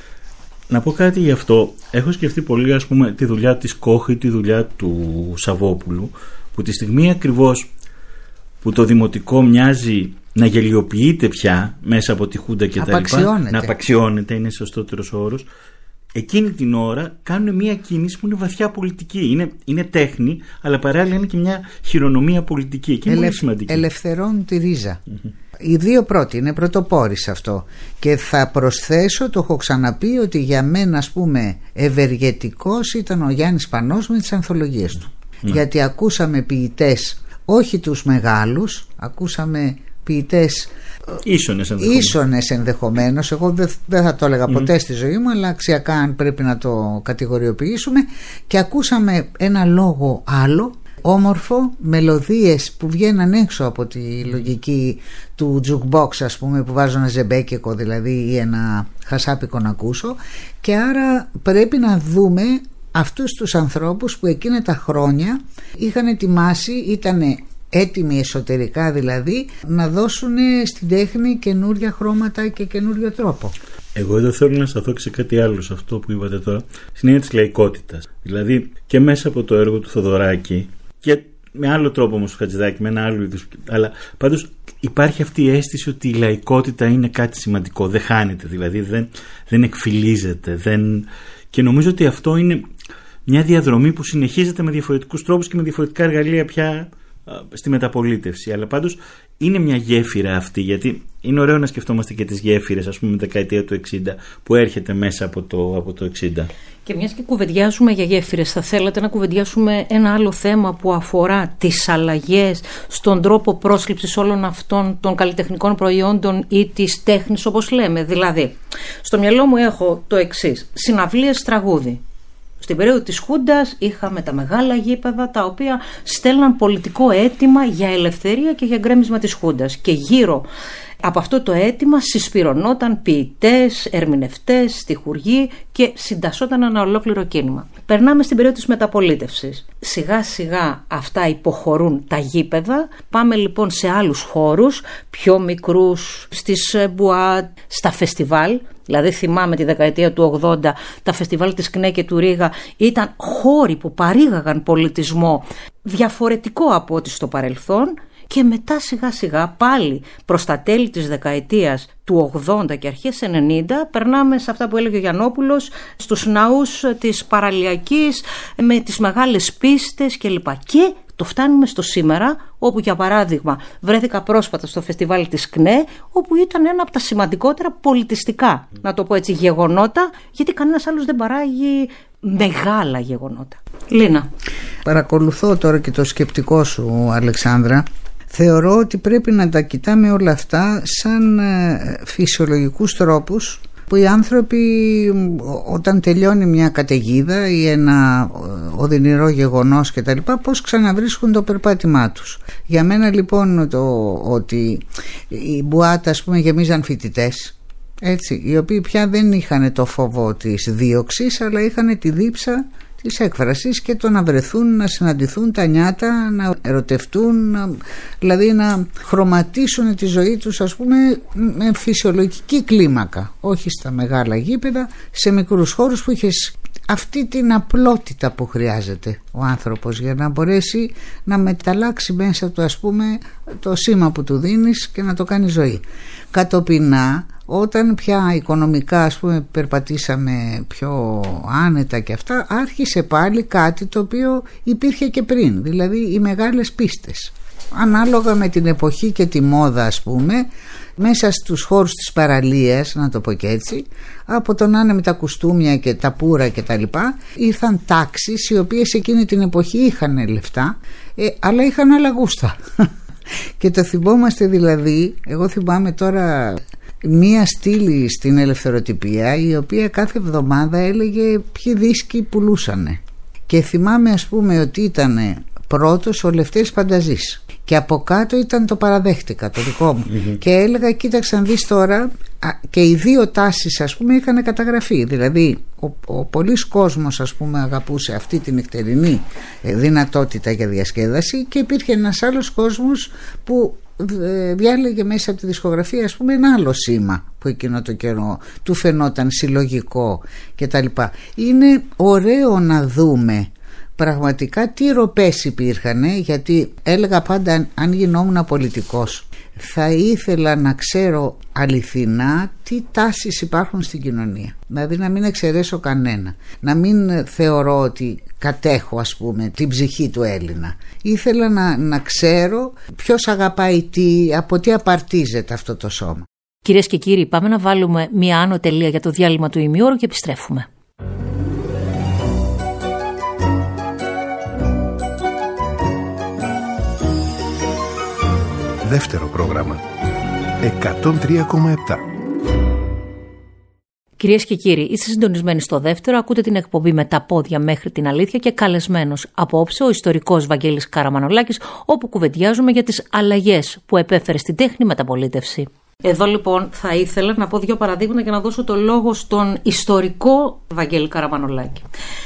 Να πω κάτι γι' αυτό. Έχω σκεφτεί πολύ, ας πούμε, τη δουλειά της Κόχ, τη δουλειά του Σαββόπουλου, που τη στιγμή ακριβώς που το δημοτικό μοιάζει να γελιοποιείται πια μέσα από τη Χούντα και τα λοιπά, να απαξιώνεται, είναι σωστότερος ο όρος. Εκείνη την ώρα κάνουν μια κίνηση που είναι βαθιά πολιτική. Είναι, είναι τέχνη, αλλά παράλληλα είναι και μια χειρονομία πολιτική. Και είναι Ελευ, πολύ σημαντική. Ελευθερώνουν τη ρίζα. Mm-hmm. Οι δύο πρώτοι είναι πρωτοπόροι σε αυτό. Και θα προσθέσω, το έχω ξαναπεί, ότι για μένα, ας πούμε, ευεργετικός ήταν ο Γιάννης Πανός με τις ανθολογίες του. Mm-hmm. Γιατί ακούσαμε ποιητές, όχι τους μεγάλους, ακούσαμε ποιητές ίσονες ενδεχομένως. Ίσονες ενδεχομένως. Εγώ δεν, δεν θα το έλεγα ποτέ mm. στη ζωή μου, αλλά αξιακά αν πρέπει να το κατηγοριοποιήσουμε. Και ακούσαμε ένα λόγο άλλο, όμορφο, μελωδίες που βγαίναν έξω από τη λογική του jukebox, ας πούμε, που βάζω ένα ζεμπέκικο δηλαδή ή ένα χασάπικο να ακούσω. Και άρα πρέπει να δούμε αυτούς τους ανθρώπους που εκείνα τα χρόνια είχαν ετοιμάσει, ήτανε έτοιμοι εσωτερικά δηλαδή, να δώσουν στην τέχνη καινούρια χρώματα και καινούριο τρόπο. Εγώ εδώ θέλω να σταθώ σε κάτι άλλο, σε αυτό που είπατε τώρα, στην έννοια της λαϊκότητας. Δηλαδή και μέσα από το έργο του Θοδωράκη και με άλλο τρόπο όμως του Χατζηδάκη, με ένα άλλο είδους, αλλά πάντως υπάρχει αυτή η αίσθηση ότι η λαϊκότητα είναι κάτι σημαντικό, δεν χάνεται, δηλαδή δεν, δεν εκφυλίζεται, δεν... και νομίζω ότι αυτό είναι μια διαδρομή που συνεχίζεται με διαφορετικούς τρόπους και με διαφορετικά εργαλεία πια στη μεταπολίτευση, αλλά πάντως είναι μια γέφυρα αυτή, γιατί είναι ωραίο να σκεφτόμαστε και τις γέφυρες, ας πούμε, με δεκαετία του εξήντα που έρχεται μέσα από το, από το εξήντα. Και μιας και κουβεντιάζουμε για γέφυρες, θα θέλατε να κουβεντιάσουμε ένα άλλο θέμα που αφορά τις αλλαγές στον τρόπο πρόσληψης όλων αυτών των καλλιτεχνικών προϊόντων ή της τέχνης, όπως λέμε. Δηλαδή, στο μυαλό μου έχω το εξής: συναυλίες τραγούδι. Στην περίοδο της Χούντας είχαμε τα μεγάλα γήπεδα τα οποία στέλναν πολιτικό αίτημα για ελευθερία και για γκρέμισμα της Χούντας, και γύρω από αυτό το αίτημα συσπυρωνόταν ποιητές, ερμηνευτές, στιχουργοί και συντασσόταν ένα ολόκληρο κίνημα. Περνάμε στην περίοδο της μεταπολίτευσης. Σιγά σιγά αυτά υποχωρούν τα γήπεδα. Πάμε λοιπόν σε άλλους χώρους, πιο μικρούς, στις μπουάτ, στα φεστιβάλ. Δηλαδή θυμάμαι τη δεκαετία του ογδόντα τα φεστιβάλ της ΚΝΕ και του Ρήγα ήταν χώροι που παρήγαγαν πολιτισμό διαφορετικό από ό,τι στο παρελθόν. Και μετά σιγά σιγά πάλι προς τα τέλη της δεκαετίας του ογδόντα και αρχές ενενήντα περνάμε σε αυτά που έλεγε ο Γιαννόπουλος, στους ναούς της παραλιακής με τις μεγάλες πίστες κλπ. Και το φτάνουμε στο σήμερα, όπου για παράδειγμα βρέθηκα πρόσφατα στο φεστιβάλ της ΚΝΕ, όπου ήταν ένα από τα σημαντικότερα πολιτιστικά, να το πω έτσι, γεγονότα, γιατί κανένας άλλος δεν παράγει μεγάλα γεγονότα. Λίνα. Παρακολουθώ τώρα και το σκεπτικό σου, Αλεξάνδρα. Θεωρώ ότι πρέπει να τα κοιτάμε όλα αυτά σαν φυσιολογικούς τρόπους που οι άνθρωποι, όταν τελειώνει μια καταιγίδα ή ένα οδυνηρό γεγονός και τα λοιπά, πώς ξαναβρίσκουν το περπάτημά τους. Για μένα λοιπόν το ότι οι μπουάτα, ας πούμε, γεμίζαν φοιτητές, έτσι, οι οποίοι πια δεν είχαν το φόβο της δίωξης, αλλά είχαν τη δίψα της έκφρασης και το να βρεθούν, να συναντηθούν τα νιάτα, να ερωτευτούν, να, δηλαδή να χρωματίσουν τη ζωή τους, ας πούμε, με φυσιολογική κλίμακα, όχι στα μεγάλα γήπεδα, σε μικρούς χώρους που είχες αυτή την απλότητα που χρειάζεται ο άνθρωπος για να μπορέσει να μεταλλάξει μέσα του, ας πούμε, το σήμα που του δίνεις και να το κάνει ζωή. Κατοπινά, όταν πια οικονομικά, ας πούμε, περπατήσαμε πιο άνετα και αυτά, άρχισε πάλι κάτι το οποίο υπήρχε και πριν, δηλαδή οι μεγάλες πίστες. Ανάλογα με την εποχή και τη μόδα, ας πούμε, μέσα στους χώρους της παραλίας, να το πω και έτσι, από το να είναι με τα κουστούμια και τα πουρα και τα λοιπά, ήρθαν τάξεις οι οποίες εκείνη την εποχή είχαν λεφτά, ε, αλλά είχαν άλλα γούστα. Και το θυμόμαστε, δηλαδή, εγώ θυμάμαι τώρα μία στήλη στην ελευθεροτυπία η οποία κάθε εβδομάδα έλεγε ποιοι δίσκοι πουλούσανε, και θυμάμαι, ας πούμε, ότι ήταν πρώτος ο Λευτέρης Πανταζής και από κάτω ήταν το Παραδέχτηκα, το δικό μου, mm-hmm. και έλεγα, κοίταξε να δεις τώρα, και οι δύο τάσεις, ας πούμε, είχαν καταγραφεί, δηλαδή ο, ο πολλής κόσμος, ας πούμε, αγαπούσε αυτή την νυχτερινή δυνατότητα για διασκέδαση, και υπήρχε ένας άλλος κόσμος που διάλεγε μέσα από τη δισκογραφία, ας πούμε, ένα άλλο σήμα που εκείνο το καιρό του φαινόταν συλλογικό κτλ. Είναι ωραίο να δούμε πραγματικά τι ροπές υπήρχαν, γιατί έλεγα πάντα, αν γινόμουν πολιτικός θα ήθελα να ξέρω αληθινά τι τάσεις υπάρχουν στην κοινωνία. Δηλαδή να μην εξαιρέσω κανένα, να μην θεωρώ ότι κατέχω, ας πούμε, την ψυχή του Έλληνα. Ήθελα να, να ξέρω ποιος αγαπάει τι, από τι απαρτίζεται αυτό το σώμα. Κυρίες και κύριοι, πάμε να βάλουμε μία άνω τελεία για το διάλειμμα του ημιώρου και επιστρέφουμε. Δεύτερο πρόγραμμα εκατόν τρία κόμμα επτά. Κυρίες και κύριοι, είστε συντονισμένοι στο δεύτερο, ακούτε την εκπομπή με τα πόδια μέχρι την αλήθεια και καλεσμένος απόψε ο ιστορικός Βαγγέλης Καραμανολάκης, όπου κουβεντιάζουμε για τις αλλαγές που επέφερε στην τέχνη μεταπολίτευση. Εδώ λοιπόν θα ήθελα να πω δύο παραδείγματα για να δώσω το λόγο στον ιστορικό Βαγγέλη Καραμανολάκη.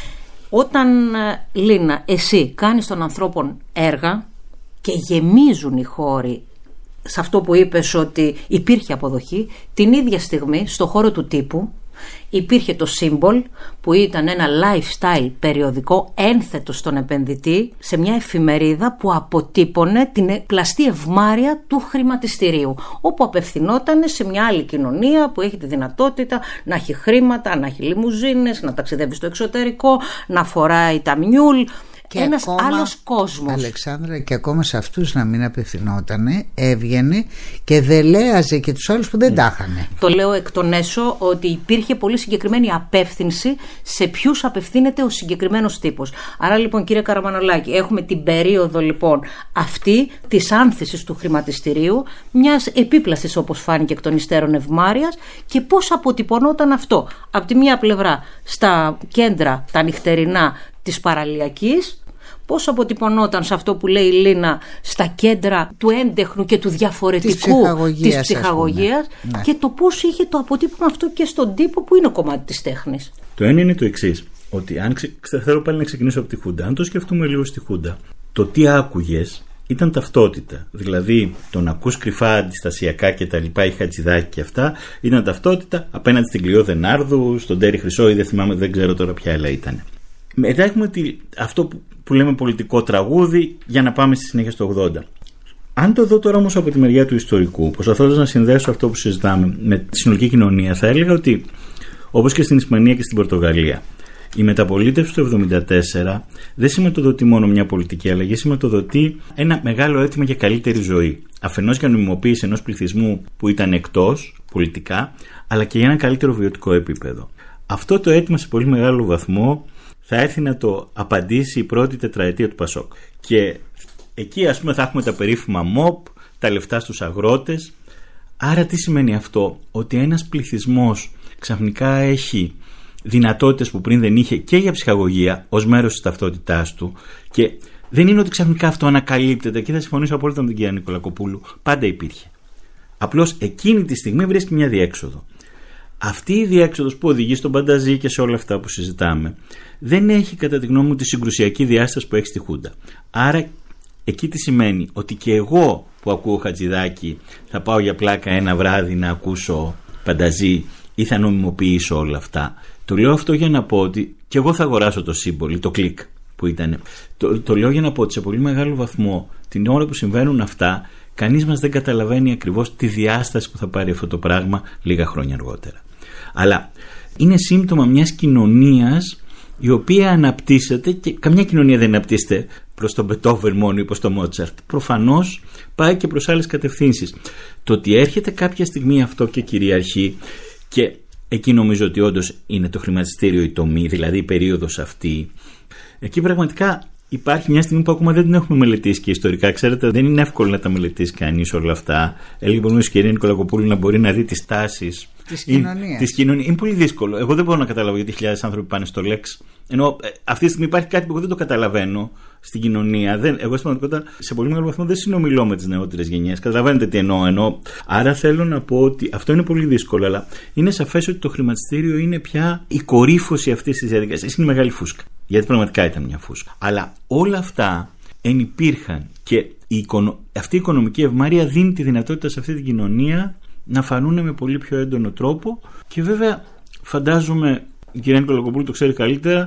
Όταν, Λίνα, εσύ κάνεις των ανθρώπων έργα και γεμίζουν οι χώροι σε αυτό που είπες ότι υπήρχε αποδοχή, την ίδια στιγμή στο χώρο του τύπου υπήρχε το Symbol που ήταν ένα lifestyle περιοδικό ένθετο στον επενδυτή σε μια εφημερίδα που αποτύπωνε την πλαστή ευμάρεια του χρηματιστηρίου, όπου απευθυνόταν σε μια άλλη κοινωνία που έχει τη δυνατότητα να έχει χρήματα, να έχει λιμουζίνες, να ταξιδεύει στο εξωτερικό, να φοράει τα μιούλ. Και ένας ακόμα, άλλος κόσμος. Αλεξάνδρα, και ακόμα σε αυτούς να μην απευθυνότανε, έβγαινε και δελέαζε και τους άλλους που δεν mm. τα είχανε. Το λέω εκ των έσω ότι υπήρχε πολύ συγκεκριμένη απεύθυνση σε ποιους απευθύνεται ο συγκεκριμένος τύπος. Άρα λοιπόν, κύριε Καραμανολάκη, έχουμε την περίοδο λοιπόν αυτή της άνθησης του χρηματιστηρίου, μιας επίπλασης όπως φάνηκε εκ των υστέρων ευμάρειας, και πώς αποτυπωνόταν αυτό από τη μία πλευρά στα κέντρα τα νυχτερινά της παραλιακής, πώς αποτυπωνόταν σε αυτό που λέει η Λίνα στα κέντρα του έντεχνου και του διαφορετικού της ψυχαγωγίας, της ψυχαγωγίας ναι. Και το πώς είχε το αποτύπωμα αυτό και στον τύπο που είναι κομμάτι της τέχνης. Το ένα είναι το εξής, ότι αν ξε... θέλω πάλι να ξεκινήσω από τη Χούντα. Αν το σκεφτούμε λίγο στη Χούντα, το τι άκουγες ήταν ταυτότητα. Δηλαδή το να ακούς κρυφά αντιστασιακά και τα λοιπά, η Χατζηδάκη και αυτά, ήταν ταυτότητα απέναντι στην Κλειό Δενάρδου, στον Τέρι Χρυσό ή δεν θυμάμαι, δεν ξέρω τώρα ποια άλλα ήταν. Μετά έχουμε τη, αυτό που, που λέμε πολιτικό τραγούδι, για να πάμε στη συνέχεια στο ογδόντα. Αν το δω τώρα όμως από τη μεριά του ιστορικού, προσπαθώντας να συνδέσω αυτό που συζητάμε με τη συνολική κοινωνία, θα έλεγα ότι όπως και στην Ισπανία και στην Πορτογαλία, η μεταπολίτευση του εβδομήντα τέσσερα δεν σηματοδοτεί μόνο μια πολιτική αλλαγή, σηματοδοτεί ένα μεγάλο αίτημα για καλύτερη ζωή. Αφενός για νομιμοποίηση ενός πληθυσμού που ήταν εκτός πολιτικά, αλλά και για ένα καλύτερο βιωτικό επίπεδο. Αυτό το αίτημα σε πολύ μεγάλο βαθμό θα έρθει να το απαντήσει η πρώτη τετραετία του Πασόκ. Και εκεί, ας πούμε, θα έχουμε τα περίφημα μοπ, τα λεφτά στους αγρότες. Άρα τι σημαίνει αυτό? Ότι ένας πληθυσμός ξαφνικά έχει δυνατότητες που πριν δεν είχε και για ψυχαγωγία ως μέρος της ταυτότητάς του, και δεν είναι ότι ξαφνικά αυτό ανακαλύπτεται, και θα συμφωνήσω απόλυτα με την κυρία Νικολακοπούλου, πάντα υπήρχε. Απλώς εκείνη τη στιγμή βρίσκει μια διέξοδο. Αυτή η διέξοδος που οδηγεί στον Πανταζή και σε όλα αυτά που συζητάμε δεν έχει, κατά τη γνώμη μου, τη συγκρουσιακή διάσταση που έχει στη Χούντα. Άρα εκεί τι σημαίνει? Ότι και εγώ που ακούω Χατζηδάκη θα πάω για πλάκα ένα βράδυ να ακούσω Πανταζή ή θα νομιμοποιήσω όλα αυτά. Το λέω αυτό για να πω ότι και εγώ θα αγοράσω το σύμβολο, το κλικ που ήταν. Το, το λέω για να πω ότι σε πολύ μεγάλο βαθμό την ώρα που συμβαίνουν αυτά, κανείς μας δεν καταλαβαίνει ακριβώς τη διάσταση που θα πάρει αυτό το πράγμα λίγα χρόνια αργότερα. Αλλά είναι σύμπτωμα μιας κοινωνίας η οποία αναπτύσσεται, και καμιά κοινωνία δεν αναπτύσσεται προς τον Μπετόβεν μόνο ή προς τον Μότσαρτ. Προφανώς πάει και προς άλλες κατευθύνσεις. Το ότι έρχεται κάποια στιγμή αυτό και κυριαρχεί, και εκεί νομίζω ότι όντως είναι το χρηματιστήριο η τομή, δηλαδή η περίοδος αυτή. Εκεί πραγματικά υπάρχει μια στιγμή που ακόμα δεν την έχουμε μελετήσει και ιστορικά. Ξέρετε, δεν είναι εύκολο να τα μελετήσει κανείς όλα αυτά. Έλεγε λοιπόν η κυρία Νικολακοπούλου να μπορεί να δει τις τάσεις της κοινωνίας. Της κοινωνίας. Είναι πολύ δύσκολο. Εγώ δεν μπορώ να καταλάβω γιατί χιλιάδες άνθρωποι πάνε στο Λέξ. Ενώ ε, αυτή τη στιγμή υπάρχει κάτι που εγώ δεν το καταλαβαίνω στην κοινωνία. Δεν, εγώ στην πραγματικότητα σε πολύ μεγάλο βαθμό δεν συνομιλώ με τις νεότερες γενιές. Καταλαβαίνετε τι εννοώ, εννοώ. Άρα θέλω να πω ότι αυτό είναι πολύ δύσκολο. Αλλά είναι σαφές ότι το χρηματιστήριο είναι πια η κορύφωση αυτής της διαδικασίας. Είναι μεγάλη φούσκα. Γιατί πραγματικά ήταν μια φούσκα. Αλλά όλα αυτά ενυπήρχαν, και η οικονο... αυτή η οικονομική ευμάρεια δίνει τη δυνατότητα σε αυτή την κοινωνία να φανούν με πολύ πιο έντονο τρόπο. Και βέβαια φαντάζομαι, η κυρία Νικολακοπούλου το ξέρει καλύτερα,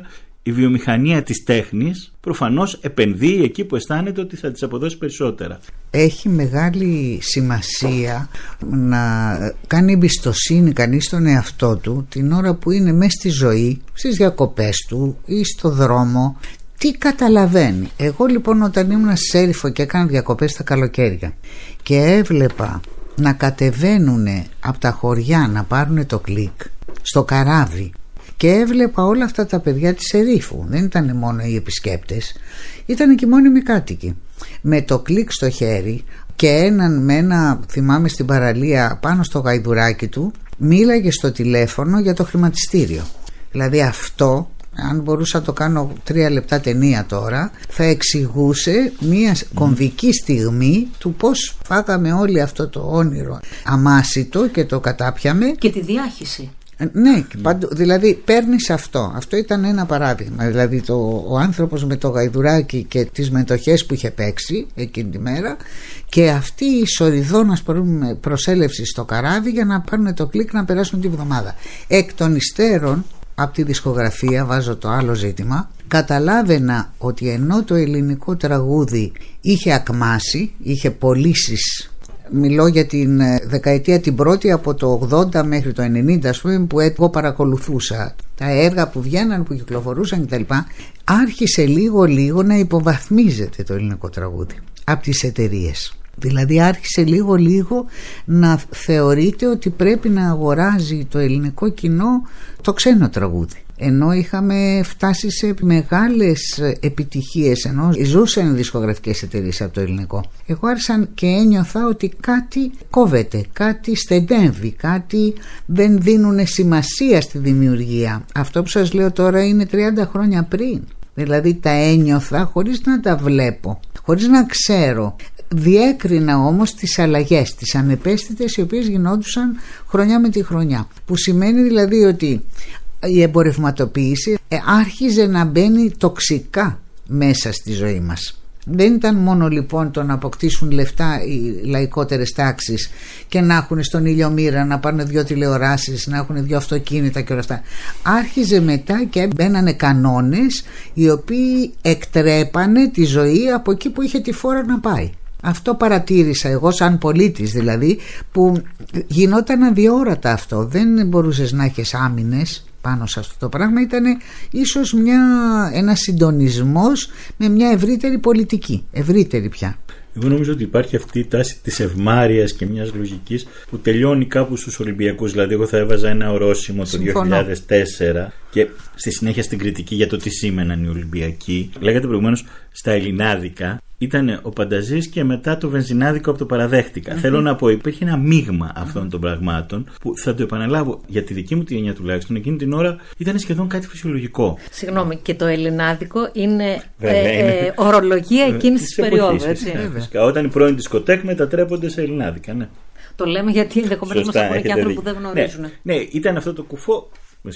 η βιομηχανία της τέχνης προφανώς επενδύει εκεί που αισθάνεται ότι θα της αποδώσει περισσότερα. Έχει μεγάλη σημασία να κάνει εμπιστοσύνη κανείς στον εαυτό του την ώρα που είναι μέσα στη ζωή, στις διακοπές του ή στο δρόμο. Τι καταλαβαίνει. Εγώ λοιπόν όταν ήμουν σε Σέριφο και έκανα διακοπές τα καλοκαίρια και έβλεπα να κατεβαίνουν από τα χωριά να πάρουν το κλικ στο καράβι και έβλεπα όλα αυτά τα παιδιά της Σερίφου, δεν ήταν μόνο οι επισκέπτες, ήταν και οι μόνιμοι κάτοικοι, με το κλικ στο χέρι και έναν με ένα, θυμάμαι στην παραλία πάνω στο γαϊδουράκι του, μίλαγε στο τηλέφωνο για το χρηματιστήριο. Δηλαδή αυτό, αν μπορούσα να το κάνω τρία λεπτά ταινία τώρα, θα εξηγούσε μια κομβική στιγμή του πως φάγαμε όλοι αυτό το όνειρο αμάσιτο και το κατάπιαμε. Και τη διάχυση. Ναι, παντού, δηλαδή παίρνεις αυτό. Αυτό ήταν ένα παράδειγμα. Δηλαδή το, ο άνθρωπος με το γαϊδουράκι και τις μετοχές που είχε παίξει εκείνη τη μέρα και αυτή η σοριδόν, ας πούμε, προσέλευση στο καράβι για να πάρουν το κλικ να περάσουν τη βδομάδα. Εκ των υστέρων, από τη δισκογραφία, βάζω το άλλο ζήτημα, καταλάβαινα ότι ενώ το ελληνικό τραγούδι είχε ακμάσει, είχε πωλήσεις. Μιλώ για την δεκαετία την πρώτη, από το ογδόντα μέχρι το ενενήντα, ας πούμε, που εγώ παρακολουθούσα τα έργα που βγαίναν, που κυκλοφορούσαν κτλ. Άρχισε λίγο λίγο να υποβαθμίζεται το ελληνικό τραγούδι από τις εταιρείες. Δηλαδή άρχισε λίγο λίγο να θεωρείται ότι πρέπει να αγοράζει το ελληνικό κοινό το ξένο τραγούδι. Ενώ είχαμε φτάσει σε μεγάλες επιτυχίες, ενώ ζούσαν δισκογραφικές εταιρείες από το ελληνικό. Εγώ άρχισα και ένιωθα ότι κάτι κόβεται, κάτι στεντεύει, κάτι δεν δίνουν σημασία στη δημιουργία. Αυτό που σας λέω τώρα είναι τριάντα χρόνια πριν. Δηλαδή τα ένιωθα χωρίς να τα βλέπω, χωρίς να ξέρω. Διέκρινα όμως τις αλλαγές, τις ανεπαίσθητες, οι οποίες γινόντουσαν χρονιά με τη χρονιά. Που σημαίνει δηλαδή ότι η εμπορευματοποίηση άρχιζε να μπαίνει τοξικά μέσα στη ζωή μας. Δεν ήταν μόνο λοιπόν το να αποκτήσουν λεφτά οι λαϊκότερες τάξεις και να έχουν στον ηλιομήρα, να πάρουν δύο τηλεοράσεις, να έχουν δύο αυτοκίνητα και όλα αυτά. Άρχιζε μετά και μπαίνανε κανόνες οι οποίοι εκτρέπανε τη ζωή από εκεί που είχε τη φόρα να πάει. Αυτό παρατήρησα εγώ σαν πολίτης, δηλαδή, που γινόταν αδιόρατα αυτό. Δεν μπορούσες να έχεις άμυνες πάνω σε αυτό το πράγμα. Ήταν ίσως μια, ένα συντονισμός με μια ευρύτερη πολιτική, ευρύτερη πια. Εγώ νομίζω ότι υπάρχει αυτή η τάση της ευμάρειας και μιας λογικής που τελειώνει κάπου στους Ολυμπιακούς. Δηλαδή, εγώ θα έβαζα ένα ορόσημο το δύο χιλιάδες τέσσερα και στη συνέχεια στην κριτική για το τι σήμαιναν οι Ολυμπιακοί. Λέγατε προηγουμένως στα ελληνάδικα. Ήταν ο Πανταζής και μετά το βενζινάδικο από το παραδέχτηκα. Mm-hmm. Θέλω να πω, υπήρχε ένα μείγμα αυτών mm-hmm. των πραγμάτων που θα το επαναλάβω για τη δική μου τη γενιά τουλάχιστον. Εκείνη την ώρα ήταν σχεδόν κάτι φυσιολογικό. Συγγνώμη, και το ελληνάδικο είναι, Βέβαια, ε, είναι... Ε, ορολογία εκείνης της περίοδου. Όταν οι πρώην δισκοτέκ μετατρέπονται σε ελληνάδικα, ναι. Το λέμε γιατί ενδεχομένως μας ακούνε και άνθρωποι που δεν γνωρίζουν. Ναι, ναι, ήταν αυτό το κουφό.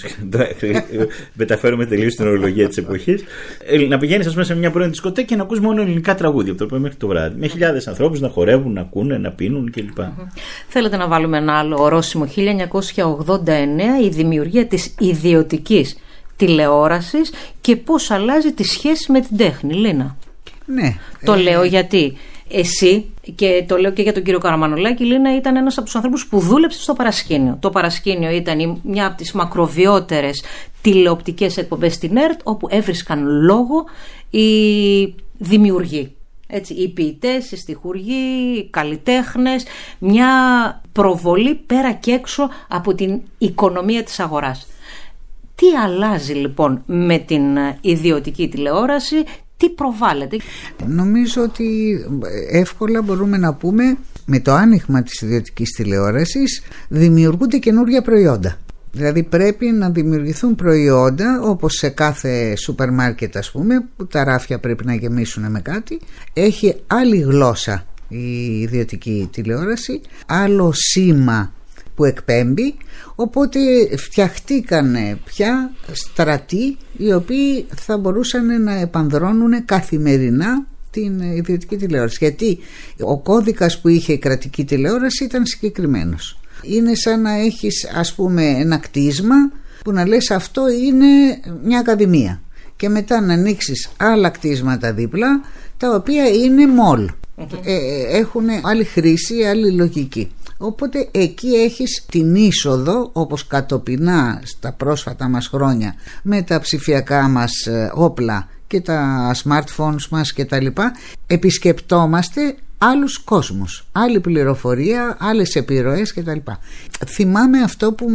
Μεταφέρουμε τελείως την ορολογία της εποχής. Να πηγαίνεις, ας πούμε, σε μια πρώην δισκοτέκ και να ακούς μόνο ελληνικά τραγούδια από το πρωί μέχρι το βράδυ. Με χιλιάδες ανθρώπους να χορεύουν, να ακούνε, να πίνουν κλπ. Mm-hmm. Θέλετε να βάλουμε ένα άλλο ορόσημο? χίλια εννιακόσια ογδόντα εννέα, η δημιουργία της ιδιωτικής τηλεόρασης και πώς αλλάζει τη σχέση με την τέχνη. Λίνα. Ναι. Το ε... λέω γιατί εσύ, και το λέω και για τον κύριο Καραμανολάκη, Λίνα ήταν ένας από τους ανθρώπους που δούλεψε στο παρασκήνιο. Το παρασκήνιο ήταν μια από τις μακροβιότερες τηλεοπτικές εκπομπές στην ΕΡΤ, όπου έβρισκαν λόγο οι δημιουργοί. Έτσι, οι ποιητές, οι στιχουργοί, οι καλλιτέχνες, μια προβολή πέρα και έξω από την οικονομία της αγοράς. Τι αλλάζει λοιπόν με την ιδιωτική τηλεόραση? Τι προβάλλεται? Νομίζω ότι εύκολα μπορούμε να πούμε, με το άνοιγμα της ιδιωτικής τηλεόρασης δημιουργούνται καινούργια προϊόντα. Δηλαδή πρέπει να δημιουργηθούν προϊόντα όπως σε κάθε σούπερ μάρκετ, ας πούμε, που τα ράφια πρέπει να γεμίσουν με κάτι. Έχει άλλη γλώσσα η ιδιωτική τηλεόραση, άλλο σήμα που εκπέμπει, οπότε φτιαχτήκανε πια στρατοί οι οποίοι θα μπορούσαν να επανδρώνουν καθημερινά την ιδιωτική τηλεόραση, γιατί ο κώδικας που είχε η κρατική τηλεόραση ήταν συγκεκριμένος. Είναι σαν να έχεις, ας πούμε, ένα κτίσμα που να λες αυτό είναι μια ακαδημία και μετά να ανοίξεις άλλα κτίσματα δίπλα, τα οποία είναι μολ. Mm-hmm. ε, έχουν άλλη χρήση, άλλη λογική. Οπότε εκεί έχεις την είσοδο, όπως κατοπινά στα πρόσφατα μας χρόνια με τα ψηφιακά μας όπλα και τα smartphones μας και τα λοιπά, επισκεπτόμαστε άλλους κόσμους, άλλη πληροφορία, άλλες επιρροές και τα λοιπά. Θυμάμαι αυτό που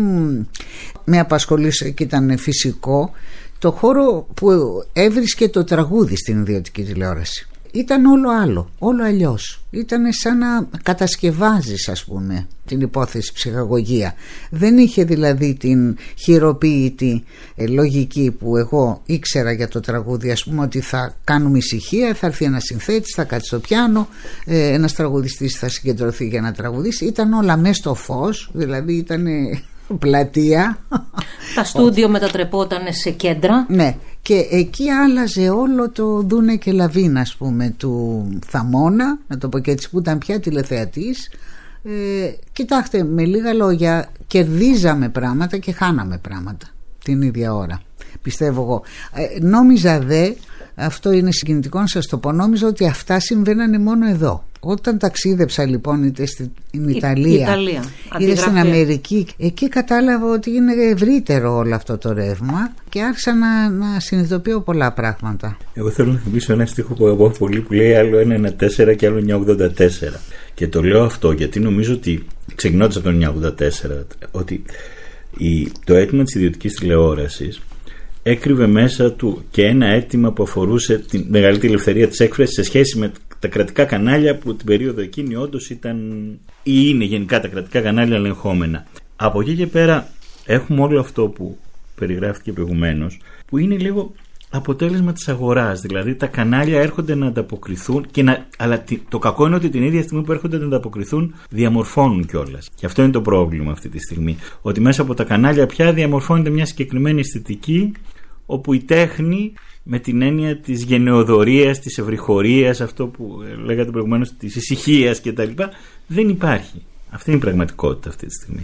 με απασχολήσε και ήταν φυσικό, το χώρο που έβρισκε το τραγούδι στην ιδιωτική τηλεόραση. Ήταν όλο άλλο, όλο αλλιώς. Ήταν σαν να κατασκευάζεις, ας πούμε, την υπόθεση ψυχαγωγία. Δεν είχε δηλαδή την χειροποίητη ε, λογική που εγώ ήξερα για το τραγούδι, ας πούμε, ότι θα κάνουμε ησυχία, θα έρθει ένας συνθέτης, θα κάτσει στο πιάνο, ε, ένας τραγουδιστής θα συγκεντρωθεί για να τραγουδήσει. Ήταν όλα μέσα στο φως, δηλαδή ήταν πλατεία. Τα στούντιο μετατρεπόταν σε κέντρα. Ναι. Και εκεί άλλαζε όλο το Δούνε και Λαβίν, ας πούμε, του Θαμώνα, να το πω και έτσι, που ήταν πια τηλεθεατής. Ε, κοιτάξτε, με λίγα λόγια, κερδίζαμε πράγματα και χάναμε πράγματα την ίδια ώρα, πιστεύω εγώ. Ε, νόμιζα δε, αυτό είναι συγκινητικό να σας το πω, νόμιζα ότι αυτά συμβαίνανε μόνο εδώ. Όταν ταξίδεψα λοιπόν είτε στην Ιταλία, Ιταλία είτε στην Αμερική, εκεί κατάλαβα ότι είναι ευρύτερο όλο αυτό το ρεύμα και άρχισα να, να συνειδητοποιώ πολλά πράγματα. Εγώ θέλω να θυμίσω ένα στίχο που αγαπάω πολύ, που λέει άλλο ένα ενενήντα τέσσερα και άλλο εννιά ογδόντα τέσσερα. Και το λέω αυτό γιατί νομίζω ότι, ξεκινώντας από το εννιά ογδόντα τέσσερα, ότι η, το αίτημα της ιδιωτικής τηλεόρασης έκρυβε μέσα του και ένα αίτημα που αφορούσε τη μεγαλύτερη ελευθερία της έκφρασης σε σχέση με τα κρατικά κανάλια που την περίοδο εκείνη όντως ήταν ή είναι γενικά τα κρατικά κανάλια ελεγχόμενα. Από εκεί και πέρα έχουμε όλο αυτό που περιγράφηκε προηγουμένως, που είναι λίγο αποτέλεσμα της αγοράς. Δηλαδή τα κανάλια έρχονται να ανταποκριθούν, και να, αλλά το κακό είναι ότι την ίδια στιγμή που έρχονται να ανταποκριθούν διαμορφώνουν κιόλας. Και αυτό είναι το πρόβλημα αυτή τη στιγμή. Ότι μέσα από τα κανάλια πια διαμορφώνεται μια συγκεκριμένη αισθητική, όπου η τέχνη, με την έννοια της γενεοδορίας, της ευρυχωρίας, αυτό που λέγατε προηγουμένως, της ησυχίας κτλ., δεν υπάρχει. Αυτή είναι η πραγματικότητα αυτή τη στιγμή.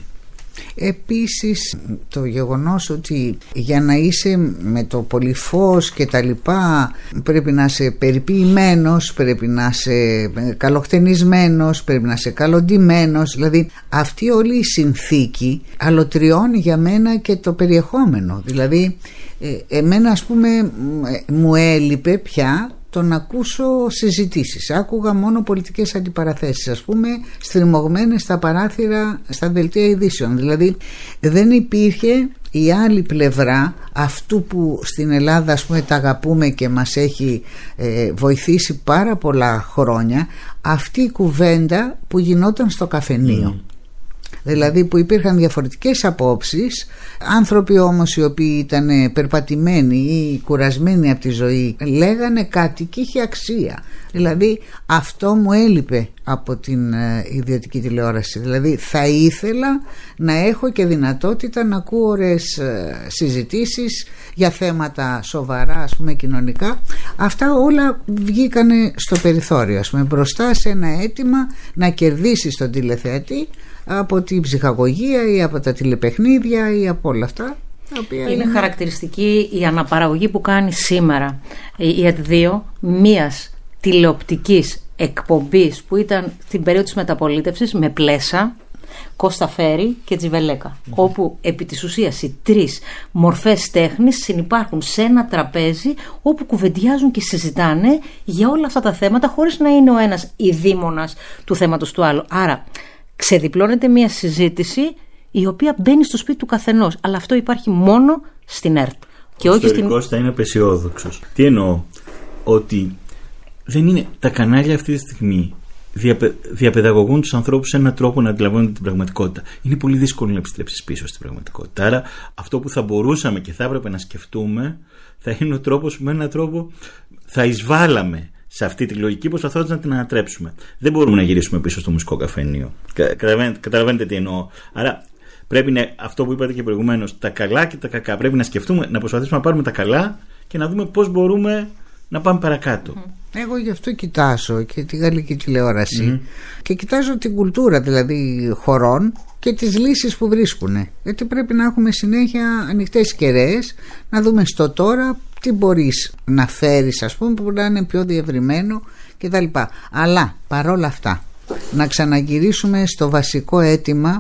Επίσης το γεγονός ότι για να είσαι με το πολυφως και τα λοιπά πρέπει να είσαι περιποιημένος, πρέπει να είσαι καλοχτενισμένος, πρέπει να είσαι καλοντημένος, δηλαδή αυτή όλη η συνθήκη αλωτριώνει για μένα και το περιεχόμενο. Δηλαδή ε, εμένα ας πούμε μου έλειπε πια το να ακούσω συζητήσεις. Άκουγα μόνο πολιτικές αντιπαραθέσεις, ας πούμε, στριμωγμένες στα παράθυρα, στα δελτία ειδήσεων. Δηλαδή δεν υπήρχε η άλλη πλευρά αυτού που στην Ελλάδα, ας πούμε, τα αγαπούμε και μας έχει ε, βοηθήσει πάρα πολλά χρόνια, αυτή η κουβέντα που γινόταν στο καφενείο. Mm. Δηλαδή που υπήρχαν διαφορετικές απόψεις, άνθρωποι όμως οι οποίοι ήταν περπατημένοι ή κουρασμένοι από τη ζωή λέγανε κάτι και είχε αξία. Δηλαδή αυτό μου έλειπε από την ε, ιδιωτική τηλεόραση. Δηλαδή θα ήθελα να έχω και δυνατότητα να ακούω ωραίες ε, συζητήσεις για θέματα σοβαρά, ας πούμε, κοινωνικά. Αυτά όλα βγήκανε στο περιθώριο, ας πούμε, μπροστά σε ένα αίτημα να κερδίσεις τον τηλεθεατή από την ψυχαγωγία ή από τα τηλεπαιχνίδια ή από όλα αυτά. Είναι, είναι χαρακτηριστική η αναπαραγωγή που κάνει σήμερα η ΕΤ δύο μίας τηλεοπτικής εκπομπής που ήταν την περίοδο της μεταπολίτευσης με Πλέσα, Κώστα Φέρη και Τζιβελέκα, mm-hmm. όπου επί της ουσίας οι τρεις μορφές τέχνης συνυπάρχουν σε ένα τραπέζι όπου κουβεντιάζουν και συζητάνε για όλα αυτά τα θέματα χωρίς να είναι ο ένας ειδήμονας του θέματος του άλλου. Άρα ξεδιπλώνεται μια συζήτηση η οποία μπαίνει στο σπίτι του καθενός, αλλά αυτό υπάρχει μόνο στην ΕΡΤ. Και ο ιστορικός στην... θα είναι απεσιόδοξος. Τι εννοώ? Ότι δεν είναι τα κανάλια αυτή τη στιγμή διαπαι... διαπαιδαγωγούν τους ανθρώπους σε έναν τρόπο να αντιλαμβάνονται την πραγματικότητα. Είναι πολύ δύσκολο να επιστρέψεις πίσω στην πραγματικότητα. Άρα αυτό που θα μπορούσαμε και θα έπρεπε να σκεφτούμε θα είναι ο τρόπος που με έναν τρόπο θα εισβάλαμε σε αυτή τη λογική, προσπαθώντας να την ανατρέψουμε. Δεν μπορούμε να γυρίσουμε πίσω στο μουσικό καφενείο. Καταλαβαίνετε, καταλαβαίνετε τι εννοώ. Άρα πρέπει να, αυτό που είπατε και προηγουμένως, τα καλά και τα κακά. Πρέπει να σκεφτούμε, να προσπαθήσουμε να πάρουμε τα καλά και να δούμε πώς μπορούμε να πάμε παρακάτω. Εγώ γι' αυτό κοιτάζω και τη γαλλική τηλεόραση mm-hmm. και κοιτάζω την κουλτούρα δηλαδή χωρών και τις λύσεις που βρίσκουν. Γιατί πρέπει να έχουμε συνέχεια ανοιχτές κεραίες, να δούμε στο τώρα τι μπορείς να φέρεις, ας πούμε, που να είναι πιο διευρυμένο κτλ. Αλλά παρόλα αυτά να ξαναγυρίσουμε στο βασικό αίτημα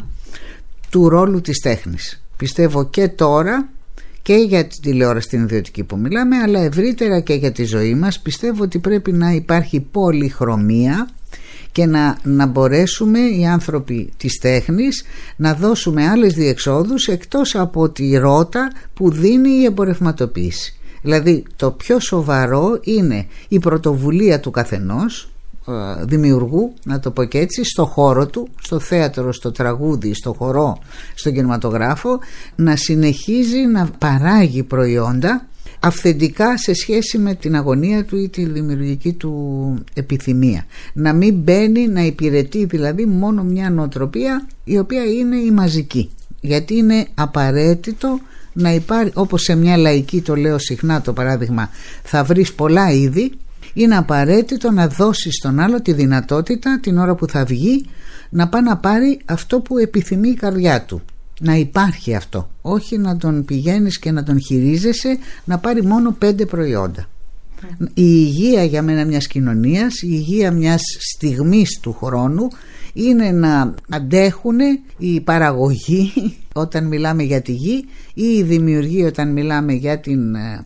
του ρόλου της τέχνης. Πιστεύω και τώρα και για την τηλεόραση την ιδιωτική που μιλάμε, αλλά ευρύτερα και για τη ζωή μας, πιστεύω ότι πρέπει να υπάρχει πολυχρωμία και να, να μπορέσουμε οι άνθρωποι της τέχνης να δώσουμε άλλες διεξόδους εκτός από τη ρότα που δίνει η εμπορευματοποίηση. Δηλαδή το πιο σοβαρό είναι η πρωτοβουλία του καθενός δημιουργού, να το πω και έτσι, στο χώρο του, στο θέατρο, στο τραγούδι, στο χορό, στον κινηματογράφο, να συνεχίζει να παράγει προϊόντα αυθεντικά σε σχέση με την αγωνία του ή τη δημιουργική του επιθυμία. Να μην μπαίνει να υπηρετεί δηλαδή μόνο μια νοοτροπία η οποία είναι η μαζική, γιατί είναι απαραίτητο να υπάρχει, όπως σε μια λαϊκή, το λέω συχνά το παράδειγμα, θα βρεις πολλά είδη. Είναι απαραίτητο να δώσεις στον άλλο τη δυνατότητα την ώρα που θα βγει να πάει να πάρει αυτό που επιθυμεί η καρδιά του. Να υπάρχει αυτό, όχι να τον πηγαίνεις και να τον χειρίζεσαι να πάρει μόνο πέντε προϊόντα. Mm. Η υγεία για μένα μιας κοινωνίας, η υγεία μιας στιγμής του χρόνου είναι να αντέχουν η παραγωγή όταν μιλάμε για τη γη ή η δημιουργία όταν μιλάμε για την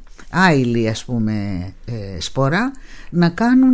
άειλη, ας πούμε, ε, σπορά, να κάνουν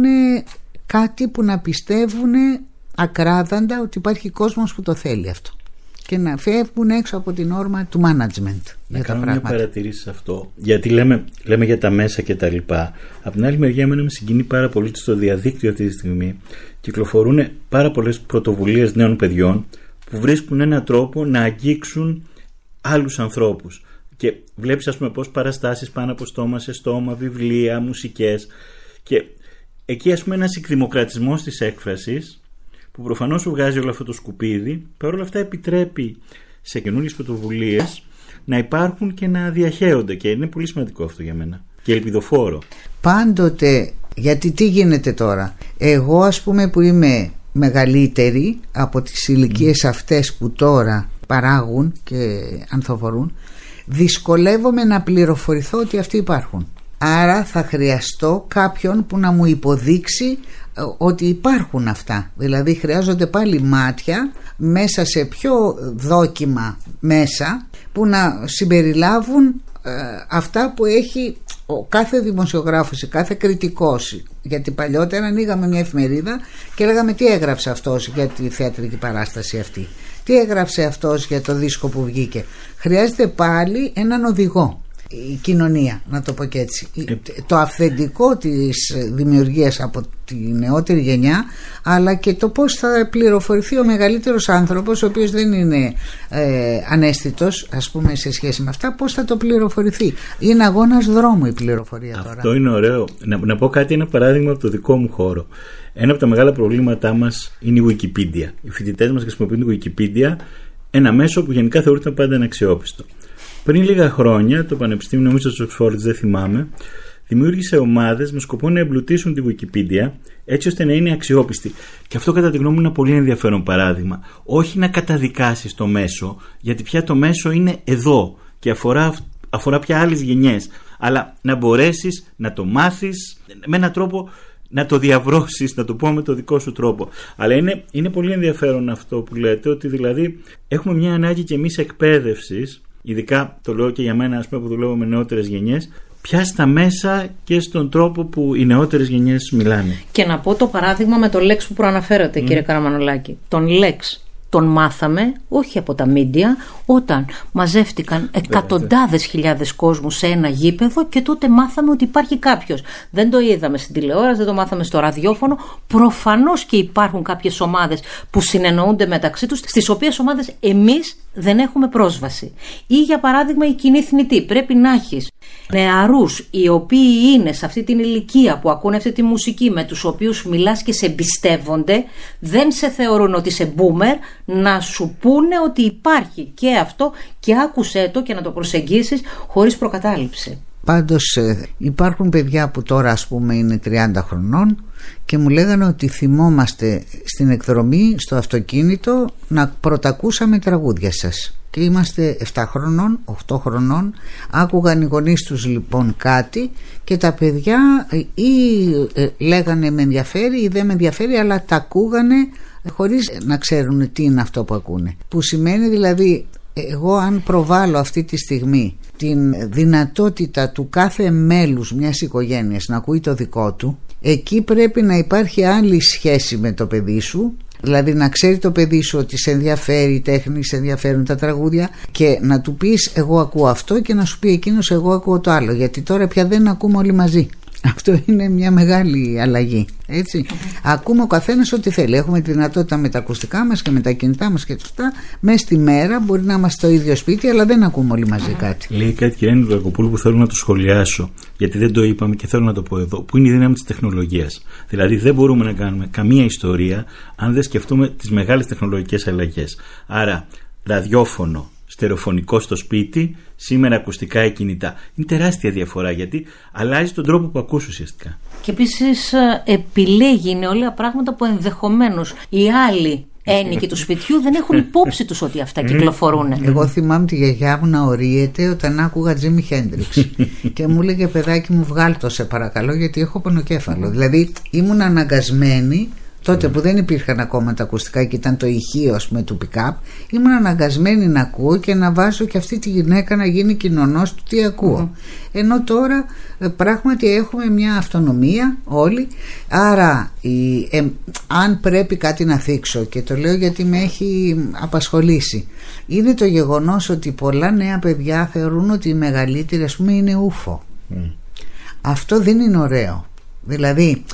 κάτι που να πιστεύουν ακράδαντα ότι υπάρχει κόσμος που το θέλει αυτό και να φεύγουν έξω από την όρμα του management. Να κάνω μια παρατηρήση σε αυτό, γιατί λέμε, λέμε για τα μέσα και τα λοιπά. Από την άλλη μεριά εμένα με συγκινεί πάρα πολύ στο διαδίκτυο αυτή τη στιγμή κυκλοφορούν πάρα πολλές πρωτοβουλίες νέων παιδιών που βρίσκουν έναν τρόπο να αγγίξουν άλλους ανθρώπους. Και βλέπεις, ας πούμε, πώς παραστάσεις πάνω από στόμα σε στόμα, βιβλία, μουσικές, και εκεί, ας πούμε, ένας εκδημοκρατισμός της έκφρασης που προφανώς σου βγάζει όλο αυτό το σκουπίδι, παρόλα αυτά επιτρέπει σε καινούργιες πρωτοβουλίες να υπάρχουν και να διαχέονται, και είναι πολύ σημαντικό αυτό για μένα και ελπιδοφόρο. Πάντοτε, γιατί τι γίνεται τώρα, εγώ, ας πούμε, που είμαι μεγαλύτερη από τις ηλικίες mm. αυτές που τώρα παράγουν και ανθοφορούν, δυσκολεύομαι να πληροφορηθώ ότι αυτοί υπάρχουν. Άρα θα χρειαστώ κάποιον που να μου υποδείξει ότι υπάρχουν αυτά. Δηλαδή χρειάζονται πάλι μάτια μέσα σε πιο δόκιμα μέσα που να συμπεριλάβουν ε, αυτά που έχει ο κάθε δημοσιογράφος ή κάθε κριτικός. Γιατί παλιότερα ανοίγαμε μια εφημερίδα και λέγαμε τι έγραψε αυτός για τη θεατρική παράσταση αυτή, τι έγραψε αυτός για το δίσκο που βγήκε. Χρειάζεται πάλι έναν οδηγό η κοινωνία, να το πω και έτσι, ε... το αυθεντικό της δημιουργίας από τη νεότερη γενιά, αλλά και το πώς θα πληροφορηθεί ο μεγαλύτερος άνθρωπος, ο οποίος δεν είναι ε, αναίσθητος, ας πούμε, σε σχέση με αυτά, πώς θα το πληροφορηθεί. Είναι αγώνας δρόμου η πληροφορία. Αυτό τώρα είναι ωραίο. Να, να πω κάτι, ένα παράδειγμα από το δικό μου χώρο. Ένα από τα μεγάλα προβλήματά μας είναι η Wikipedia. Οι φοιτητές μας χρησιμοποιούν την Wikipedia, ένα μέσο που γενικά θεωρείται πάντα αναξιόπιστο. Πριν λίγα χρόνια, το Πανεπιστήμιο, νομίζω της Οξφόρδης, δεν θυμάμαι, δημιούργησε ομάδες με σκοπό να εμπλουτίσουν τη Wikipedia έτσι ώστε να είναι αξιόπιστη. Και αυτό, κατά τη γνώμη μου, είναι ένα πολύ ενδιαφέρον παράδειγμα. Όχι να καταδικάσεις το μέσο, γιατί πια το μέσο είναι εδώ και αφορά, αφορά πια άλλες γενιές. Αλλά να μπορέσεις να το μάθεις με έναν τρόπο, να το διαβρώσεις, να το πω με το δικό σου τρόπο. Αλλά είναι, είναι πολύ ενδιαφέρον αυτό που λέτε, ότι δηλαδή έχουμε μια ανάγκη κι εμείς εκπαίδευσης. Ειδικά το λέω και για μένα, ας πούμε, που δουλεύω με νεότερες γενιές, πια στα μέσα και στον τρόπο που οι νεότερες γενιές μιλάνε. Και να πω το παράδειγμα με το Lex που προαναφέρατε, mm. κύριε Καραμανολάκη. Τον Lex τον μάθαμε όχι από τα μίντια, όταν μαζεύτηκαν εκατοντάδες χιλιάδες κόσμου σε ένα γήπεδο και τότε μάθαμε ότι υπάρχει κάποιος. Δεν το είδαμε στην τηλεόραση, δεν το μάθαμε στο ραδιόφωνο. Προφανώς και υπάρχουν κάποιες ομάδες που συνεννοούνται μεταξύ τους, στις οποίες ομάδες εμείς δεν έχουμε πρόσβαση. Ή για παράδειγμα η κοινή θνητή. Πρέπει να έχεις νεαρούς οι οποίοι είναι σε αυτή την ηλικία που ακούνε αυτή τη μουσική, με τους οποίους μιλάς και σε εμπιστεύονται, δεν σε θεωρούν ότι είσαι boomer, να σου πούνε ότι υπάρχει και αυτό και άκουσέ το και να το προσεγγίσεις χωρίς προκατάληψη. Πάντως υπάρχουν παιδιά που τώρα ας πούμε είναι τριάντα χρονών και μου λέγανε ότι θυμόμαστε στην εκδρομή στο αυτοκίνητο να πρωτακούσαμε τραγούδια σας. Και είμαστε επτά χρονών, οκτώ χρονών. Άκουγαν οι γονείς τους λοιπόν κάτι και τα παιδιά ή ε, λέγανε με ενδιαφέρει ή δεν με ενδιαφέρει, αλλά τα ακούγανε χωρίς να ξέρουν τι είναι αυτό που ακούνε. Που σημαίνει δηλαδή, εγώ αν προβάλλω αυτή τη στιγμή την δυνατότητα του κάθε μέλους μιας οικογένειας να ακούει το δικό του, εκεί πρέπει να υπάρχει άλλη σχέση με το παιδί σου. Δηλαδή να ξέρει το παιδί σου ότι σε ενδιαφέρει η τέχνη, σε ενδιαφέρουν τα τραγούδια, και να του πεις εγώ ακούω αυτό και να σου πει εκείνος εγώ ακούω το άλλο, γιατί τώρα πια δεν ακούμε όλοι μαζί. Αυτό είναι μια μεγάλη αλλαγή, έτσι. Mm-hmm. Ακούμε ο καθένας ό,τι θέλει. Έχουμε τη δυνατότητα με τα ακουστικά μας και με τα κινητά μας και αυτά. Μέσα στη μέρα μπορεί να είμαστε στο ίδιο σπίτι, αλλά δεν ακούμε όλοι μαζί κάτι. Λέει κάτι, κυρία Νιδωακοπούλου, που θέλω να το σχολιάσω, γιατί δεν το είπαμε και θέλω να το πω εδώ, που είναι η δύναμη της τεχνολογίας. Δηλαδή δεν μπορούμε να κάνουμε καμία ιστορία αν δεν σκεφτούμε τις μεγάλες τεχνολογικές αλλαγές. Άρα ραδιόφωνο, στερεοφωνικό στο σπίτι, σήμερα ακουστικά ή κινητά. Είναι τεράστια διαφορά, γιατί αλλάζει τον τρόπο που ακούς ουσιαστικά. Και επίσης επιλέγει νεολαία πράγματα που ενδεχομένως οι άλλοι ένοικοι του σπιτιού δεν έχουν υπόψη τους ότι αυτά κυκλοφορούν. Εγώ θυμάμαι τη γιαγιά μου να ορίεται όταν άκουγα Τζίμι Χέντριξ και μου έλεγε παιδάκι μου βγάλ' το σε παρακαλώ γιατί έχω πονοκέφαλο. Δηλαδή ήμουν αναγκασμένη τότε που δεν υπήρχαν ακόμα τα ακουστικά και ήταν το ηχείο ας πούμε του pick-up, ήμουν αναγκασμένη να ακούω και να βάζω και αυτή τη γυναίκα να γίνει κοινωνός του τι ακούω. Mm-hmm. Ενώ τώρα πράγματι έχουμε μια αυτονομία όλοι, άρα η, ε, αν πρέπει κάτι να θίξω, και το λέω γιατί με έχει απασχολήσει, είναι το γεγονός ότι πολλά νέα παιδιά θεωρούν ότι οι μεγαλύτεροι ας πούμε είναι ούφο. Mm. Αυτό δεν είναι ωραίο. Δηλαδή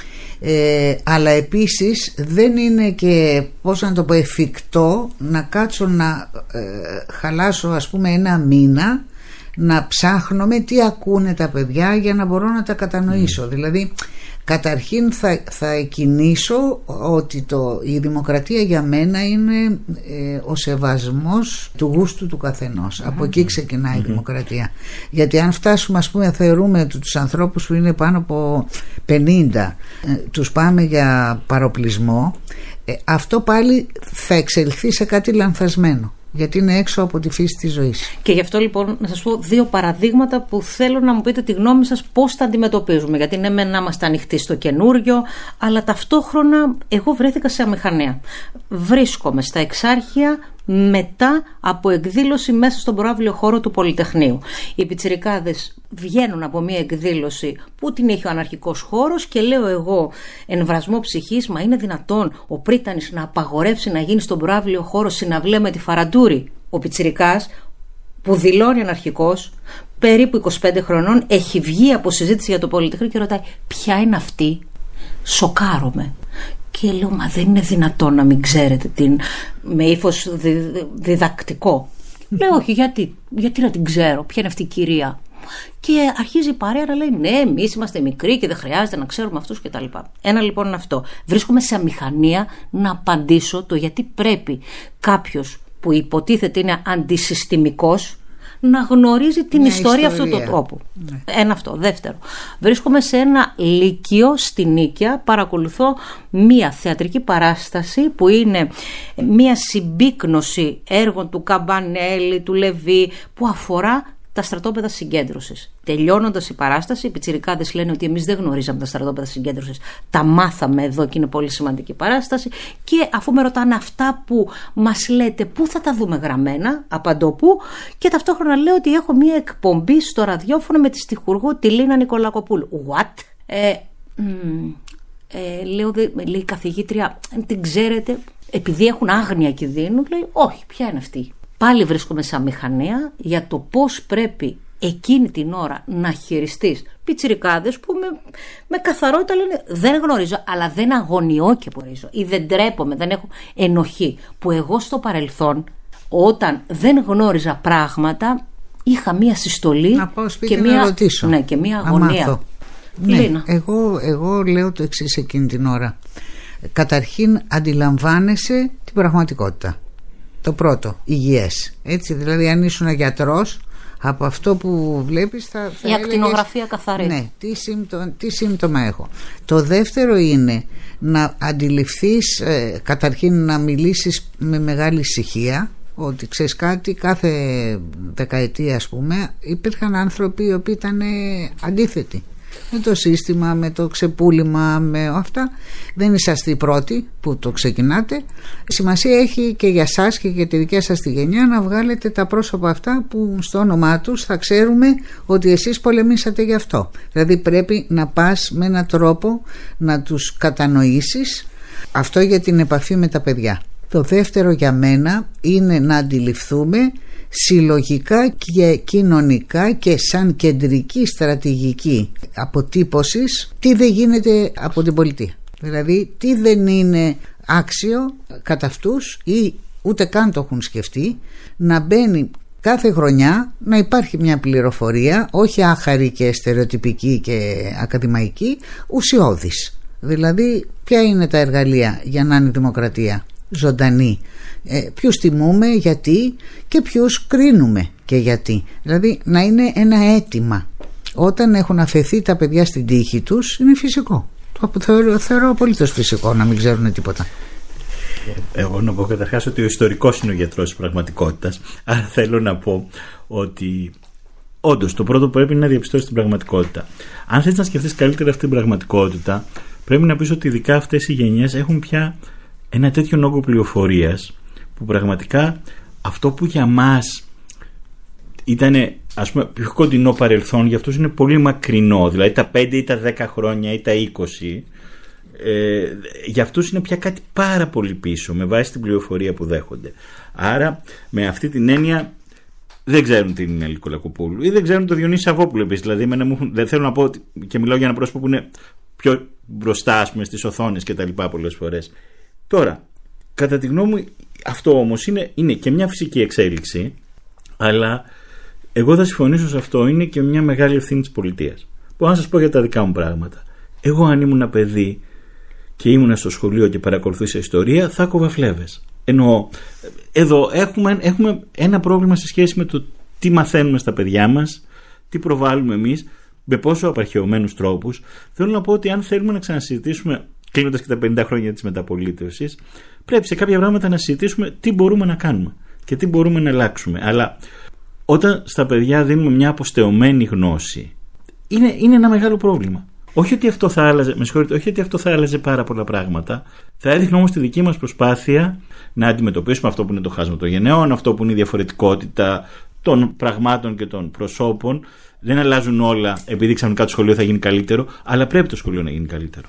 Ε, αλλά επίσης δεν είναι και, πώς να το πω, εφικτό να κάτσω να ε, χαλάσω ας πούμε ένα μήνα να ψάχνω με τι ακούνε τα παιδιά για να μπορώ να τα κατανοήσω. Mm. Δηλαδή καταρχήν θα, θα εκκινήσω ότι το, η δημοκρατία για μένα είναι ε, ο σεβασμός του γούστου του καθενός. Mm-hmm. Από εκεί ξεκινάει mm-hmm. η δημοκρατία. Γιατί αν φτάσουμε ας πούμε θεωρούμε ότι τους ανθρώπους που είναι πάνω από πενήντα ε, τους πάμε για παροπλισμό, ε, αυτό πάλι θα εξελιχθεί σε κάτι λανθασμένο, γιατί είναι έξω από τη φύση της ζωής. Και γι' αυτό λοιπόν να σας πω δύο παραδείγματα που θέλω να μου πείτε τη γνώμη σας πώς τα αντιμετωπίζουμε. Γιατί ναι μεν να είμαστε ανοιχτοί στο καινούριο, αλλά ταυτόχρονα εγώ βρέθηκα σε αμηχανία. Βρίσκομαι στα Εξάρχεια μετά από εκδήλωση μέσα στον προαύλιο χώρο του Πολυτεχνείου. Οι πιτσιρικάδες βγαίνουν από μια εκδήλωση που την έχει ο αναρχικός χώρος και λέω εγώ εν βρασμό ψυχής, μα είναι δυνατόν ο Πρίτανης να απαγορεύσει να γίνει στον προαύλιο χώρο συναυλία με τη Φαραντούρη? Ο πιτσιρικάς που δηλώνει αναρχικός, περίπου είκοσι πέντε χρονών, έχει βγει από συζήτηση για το Πολυτεχνείο και ρωτάει ποια είναι αυτή? Σοκάρομαι. Και λέω, μα δεν είναι δυνατόν να μην ξέρετε την, με ύφος δι, διδακτικό. Λέω, όχι, γιατί, γιατί να την ξέρω, ποια είναι αυτή η κυρία? Και αρχίζει η παρέα να λέει, ναι, εμείς είμαστε μικροί και δεν χρειάζεται να ξέρουμε αυτούς κτλ. Ένα λοιπόν είναι αυτό. Βρίσκομαι σε αμηχανία να απαντήσω το γιατί πρέπει κάποιος που υποτίθεται είναι αντισυστημικός να γνωρίζει την ιστορία, ιστορία αυτού του τόπου. Ναι. Ένα αυτό. Δεύτερο, βρίσκομαι σε ένα λύκειο στη Νίκαια, παρακολουθώ μία θεατρική παράσταση που είναι μία συμπίκνωση έργων του Καμπανέλη, του Λεβί, που αφορά τα στρατόπεδα συγκέντρωσης. Τελειώνοντας η παράσταση, οι πιτσιρικάδες λένε ότι εμείς δεν γνωρίζαμε τα στρατόπεδα συγκέντρωσης. Τα μάθαμε εδώ και είναι πολύ σημαντική παράσταση. Και αφού με ρωτάνε αυτά που μας λέτε, πού θα τα δούμε γραμμένα, απαντώ πού. Και ταυτόχρονα λέω ότι έχω μία εκπομπή στο ραδιόφωνο με τη στιχουργό τη Λίνα Νικολακοπούλου. What? Ε, μ, ε, λέω, δε, λέει η καθηγήτρια, την ξέρετε? Επειδή έχουν άγνοια κινδύνου, λέει, όχι, ποια είναι αυτή? Πάλι βρίσκομαι σε αμηχανία για το πώς πρέπει εκείνη την ώρα να χειριστείς πιτσιρικάδες που με, με καθαρότητα λένε δεν γνωρίζω, αλλά δεν αγωνιώ και γνωρίζω ή δεν τρέπομαι, δεν έχω ενοχή. Που εγώ στο παρελθόν, όταν δεν γνώριζα πράγματα, είχα μία συστολή και μία, ναι, και μία αγωνία. Ναι, εγώ, εγώ λέω το εξής εκείνη την ώρα. Καταρχήν αντιλαμβάνεσαι την πραγματικότητα. Το πρώτο, υγιές. Έτσι, δηλαδή αν ήσουν γιατρός, Από αυτό που βλέπεις θα, θα η έλεγες, ακτινογραφία καθαρή. Ναι, τι, σύμπτω, τι σύμπτωμα έχω. Το δεύτερο είναι να αντιληφθείς, ε, καταρχήν να μιλήσεις με μεγάλη ησυχία, ότι ξέρεις κάτι, κάθε δεκαετία ας πούμε υπήρχαν άνθρωποι οι οποίοι ήταν αντίθετοι με το σύστημα, με το ξεπούλημα, με αυτά. Δεν είσαστε οι πρώτοι που το ξεκινάτε. Σημασία έχει και για σας και για τη δικιά σας τη γενιά να βγάλετε τα πρόσωπα αυτά που στο όνομά τους θα ξέρουμε ότι εσείς πολεμήσατε γι' αυτό. Δηλαδή πρέπει να πας με έναν τρόπο να τους κατανοήσεις. Αυτό για την επαφή με τα παιδιά. Το δεύτερο για μένα είναι να αντιληφθούμε συλλογικά και κοινωνικά και σαν κεντρική στρατηγική αποτύπωσης τι δεν γίνεται από την πολιτεία. Δηλαδή τι δεν είναι άξιο κατά αυτούς ή ούτε καν το έχουν σκεφτεί να μπαίνει κάθε χρονιά, να υπάρχει μια πληροφορία όχι άχαρη και στερεοτυπική και ακαδημαϊκή, ουσιώδης. Δηλαδή ποια είναι τα εργαλεία για να είναι η δημοκρατία ζωντανή, ε, ποιους τιμούμε, γιατί και ποιους κρίνουμε και γιατί. Δηλαδή να είναι ένα αίτημα. Όταν έχουν αφαιθεί τα παιδιά στην τύχη τους είναι φυσικό. Το θεωρώ, θεωρώ απολύτως φυσικό να μην ξέρουν τίποτα. Εγώ να πω καταρχάς ότι ο ιστορικός είναι ο γιατρός της πραγματικότητας. Άρα θέλω να πω ότι όντως το πρώτο που πρέπει είναι να διαπιστώσεις την πραγματικότητα. Αν θες να σκεφτείς καλύτερα αυτή την πραγματικότητα, πρέπει να πεις ότι ειδικά αυτές οι γενιές έχουν πια ένα τέτοιο όγκο πληροφορίας που πραγματικά αυτό που για μας ήταν ας πούμε πιο κοντινό παρελθόν, για αυτούς είναι πολύ μακρινό, δηλαδή τα πέντε ή τα δέκα χρόνια ή τα είκοσι, ε, για αυτούς είναι πια κάτι πάρα πολύ πίσω με βάση την πληροφορία που δέχονται. Άρα με αυτή την έννοια δεν ξέρουν την Νέλη Κολακοπούλου ή δεν ξέρουν τον Διονύση Σαββόπουλο επίσης. Δηλαδή εμένα μου, δεν θέλω να πω και μιλάω για ένα πρόσωπο που είναι πιο μπροστά ας πούμε, στις οθόνες και τα λοιπά πολλές φορές. Τώρα, κατά τη γνώμη μου αυτό όμως είναι, είναι και μια φυσική εξέλιξη, αλλά εγώ θα συμφωνήσω σε αυτό, είναι και μια μεγάλη ευθύνη της πολιτείας. Μπορώ να σας πω για τα δικά μου πράγματα. Εγώ αν ήμουν παιδί και ήμουν στο σχολείο και παρακολουθούσα ιστορία, θα έκοβα φλέβες. Εννοώ, εδώ έχουμε, έχουμε ένα πρόβλημα σε σχέση με το τι μαθαίνουμε στα παιδιά μας, τι προβάλλουμε εμείς, με πόσο απαρχαιωμένους τρόπους. Θέλω να πω ότι αν θέλουμε να ξανασυζητήσουμε, κλείνοντας και τα πενήντα χρόνια της μεταπολίτευσης, πρέπει σε κάποια πράγματα να συζητήσουμε τι μπορούμε να κάνουμε και τι μπορούμε να αλλάξουμε. Αλλά όταν στα παιδιά δίνουμε μια αποστεωμένη γνώση, είναι, είναι ένα μεγάλο πρόβλημα. Όχι ότι αυτό θα άλλαζε, με συγχωρείτε, όχι ότι αυτό θα άλλαζε πάρα πολλά πράγματα. Θα έδειχνε όμως τη δική μας προσπάθεια να αντιμετωπίσουμε αυτό που είναι το χάσμα των γενναιών, αυτό που είναι η διαφορετικότητα των πραγμάτων και των προσώπων. Δεν αλλάζουν όλα επειδή ξαφνικά το σχολείο θα γίνει καλύτερο, αλλά πρέπει το σχολείο να γίνει καλύτερο.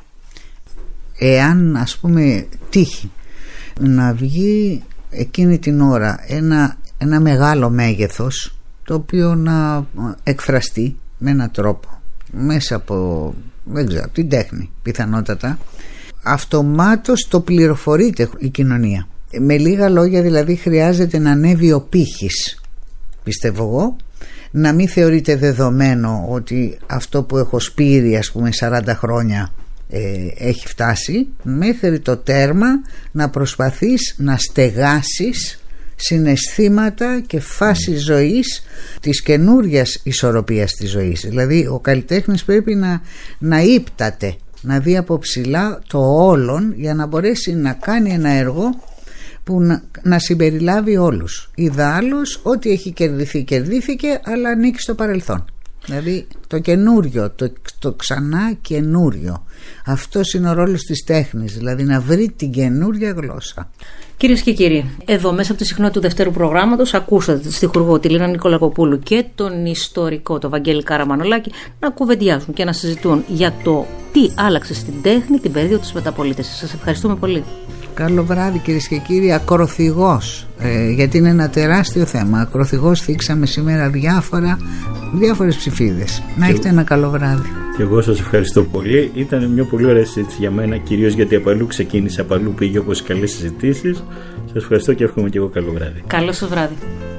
Εάν ας πούμε τύχει να βγει εκείνη την ώρα ένα, ένα μεγάλο μέγεθος το οποίο να εκφραστεί με έναν τρόπο μέσα από, δεν ξέρω, την τέχνη πιθανότατα, αυτομάτως το πληροφορείται η κοινωνία. Με λίγα λόγια δηλαδή χρειάζεται να ανέβει ο πύχης, πιστεύω εγώ, να μην θεωρείται δεδομένο ότι αυτό που έχω σπείρει ας πούμε σαράντα χρόνια ε, έχει φτάσει, μέχρι το τέρμα να προσπαθείς να στεγάσεις συναισθήματα και φάσεις ζωής της καινούριας ισορροπίας της ζωής. Δηλαδή ο καλλιτέχνης πρέπει να, να ύπταται, να δει από ψηλά το όλον για να μπορέσει να κάνει ένα έργο που να, να συμπεριλάβει όλους. Ιδάλλως ό,τι έχει κερδιθεί κερδίθηκε, αλλά ανήκει στο παρελθόν. Δηλαδή το καινούριο, το, το ξανά καινούριο. Αυτός είναι ο ρόλος της τέχνης, δηλαδή να βρει την καινούρια γλώσσα. Κυρίες και κύριοι, εδώ μέσα από τη συχνότητα του δευτέρου προγράμματος ακούσατε τη στιχουργό τη Λίνα Νικολακοπούλου και τον ιστορικό, τον Βαγγέλη Καραμανολάκη, να κουβεντιάζουν και να συζητούν για το τι άλλαξε στην τέχνη την περίοδο της μεταπολίτευσης. Σας ευχαριστούμε πολύ. Καλό βράδυ κυρίες και κύριοι. Ακροθυγός, ε, γιατί είναι ένα τεράστιο θέμα. Ακροθυγός θίξαμε σήμερα διάφορα, διάφορες ψηφίδες. Να έχετε ένα καλό βράδυ. Και εγώ σας ευχαριστώ πολύ. Ήταν μια πολύ ωραία συζήτηση για μένα, κυρίως γιατί από αλλού ξεκίνησε, από αλλού πήγε, όπως καλές συζητήσεις. Σας ευχαριστώ και εύχομαι και εγώ καλό βράδυ. Καλό σας βράδυ.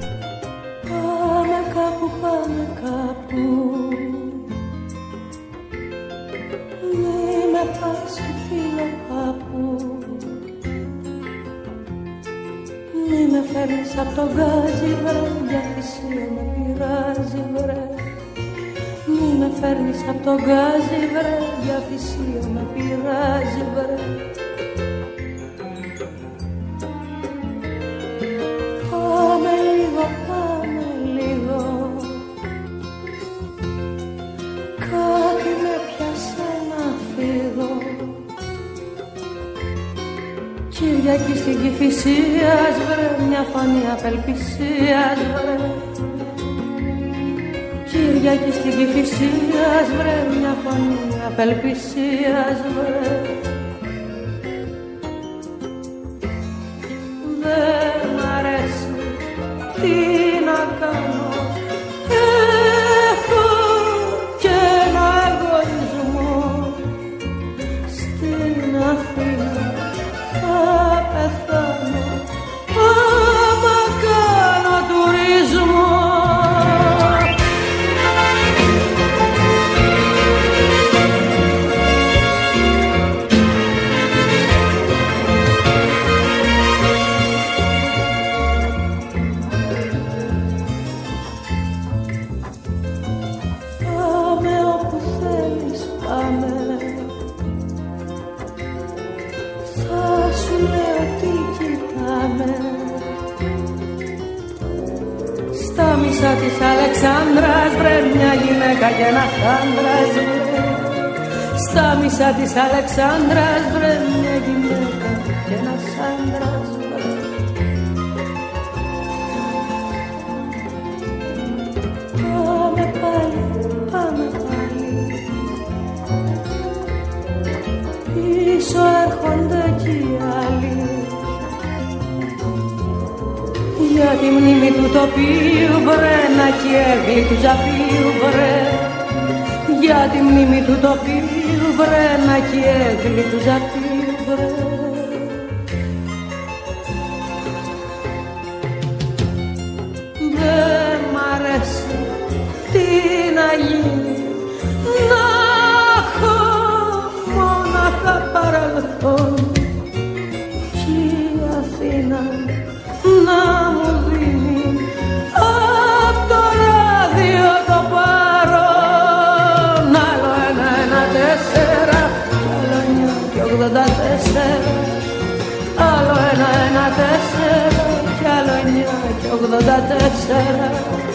Πάμε κάπου, πάμε κάπου. Μη με πας του φίλου κάπου. Μη με φέρνεις φέρνεις απ' τον γκάζι βρε, για θυσία με πειράζει βρε. Μη με φέρνεις απ' τον γκάζι βρε, για θυσία με πειράζει βρε. Πάμε λίγο, πάμε λίγο, κάτι με πιάσε να φύγω. Κυριακή στην Κηφισίας βρε, μια φωνή απελπισίας βρε. Κυριακή στην Κηφισίας βρε, μια φωνή απελπισίας βρε. Δεν μ' αρέσει, τι να κάνω, έχω και ένα εγωισμό. Στην Αθήνα θα πεθάνω, άμα κάνω τουρισμό. Στα μισά της Αλεξάνδρας βρε, μια γυναίκα και ένας άντρας βρε. Στα μισά της Αλεξάνδρας βρε, μια γυναίκα και ένας άντρας βρε. Πάμε πάλι, πάμε πάλι, πίσω έρχονται κι οι άλλοι. Για τη μνήμη του τοπίου βρε, να καίγλει του ζαπίου βρε. Για τη μνήμη του τοπίου βρε, να καίγλει του ζαπίου βρε. Δεν μ' αρέσει, τι να γίνει, να έχω μόναχα παρελθόν. Κι η Αθήνα να μου δίνει απ' το ράδιο το παρόν. Άλλο ένα, ένα, τέσσερα, άλλο εννιά και ογδόντα τέσσερα. Άλλο ένα, ένα, τέσσερα, κι άλλο εννιά και ογδόντα τέσσερα.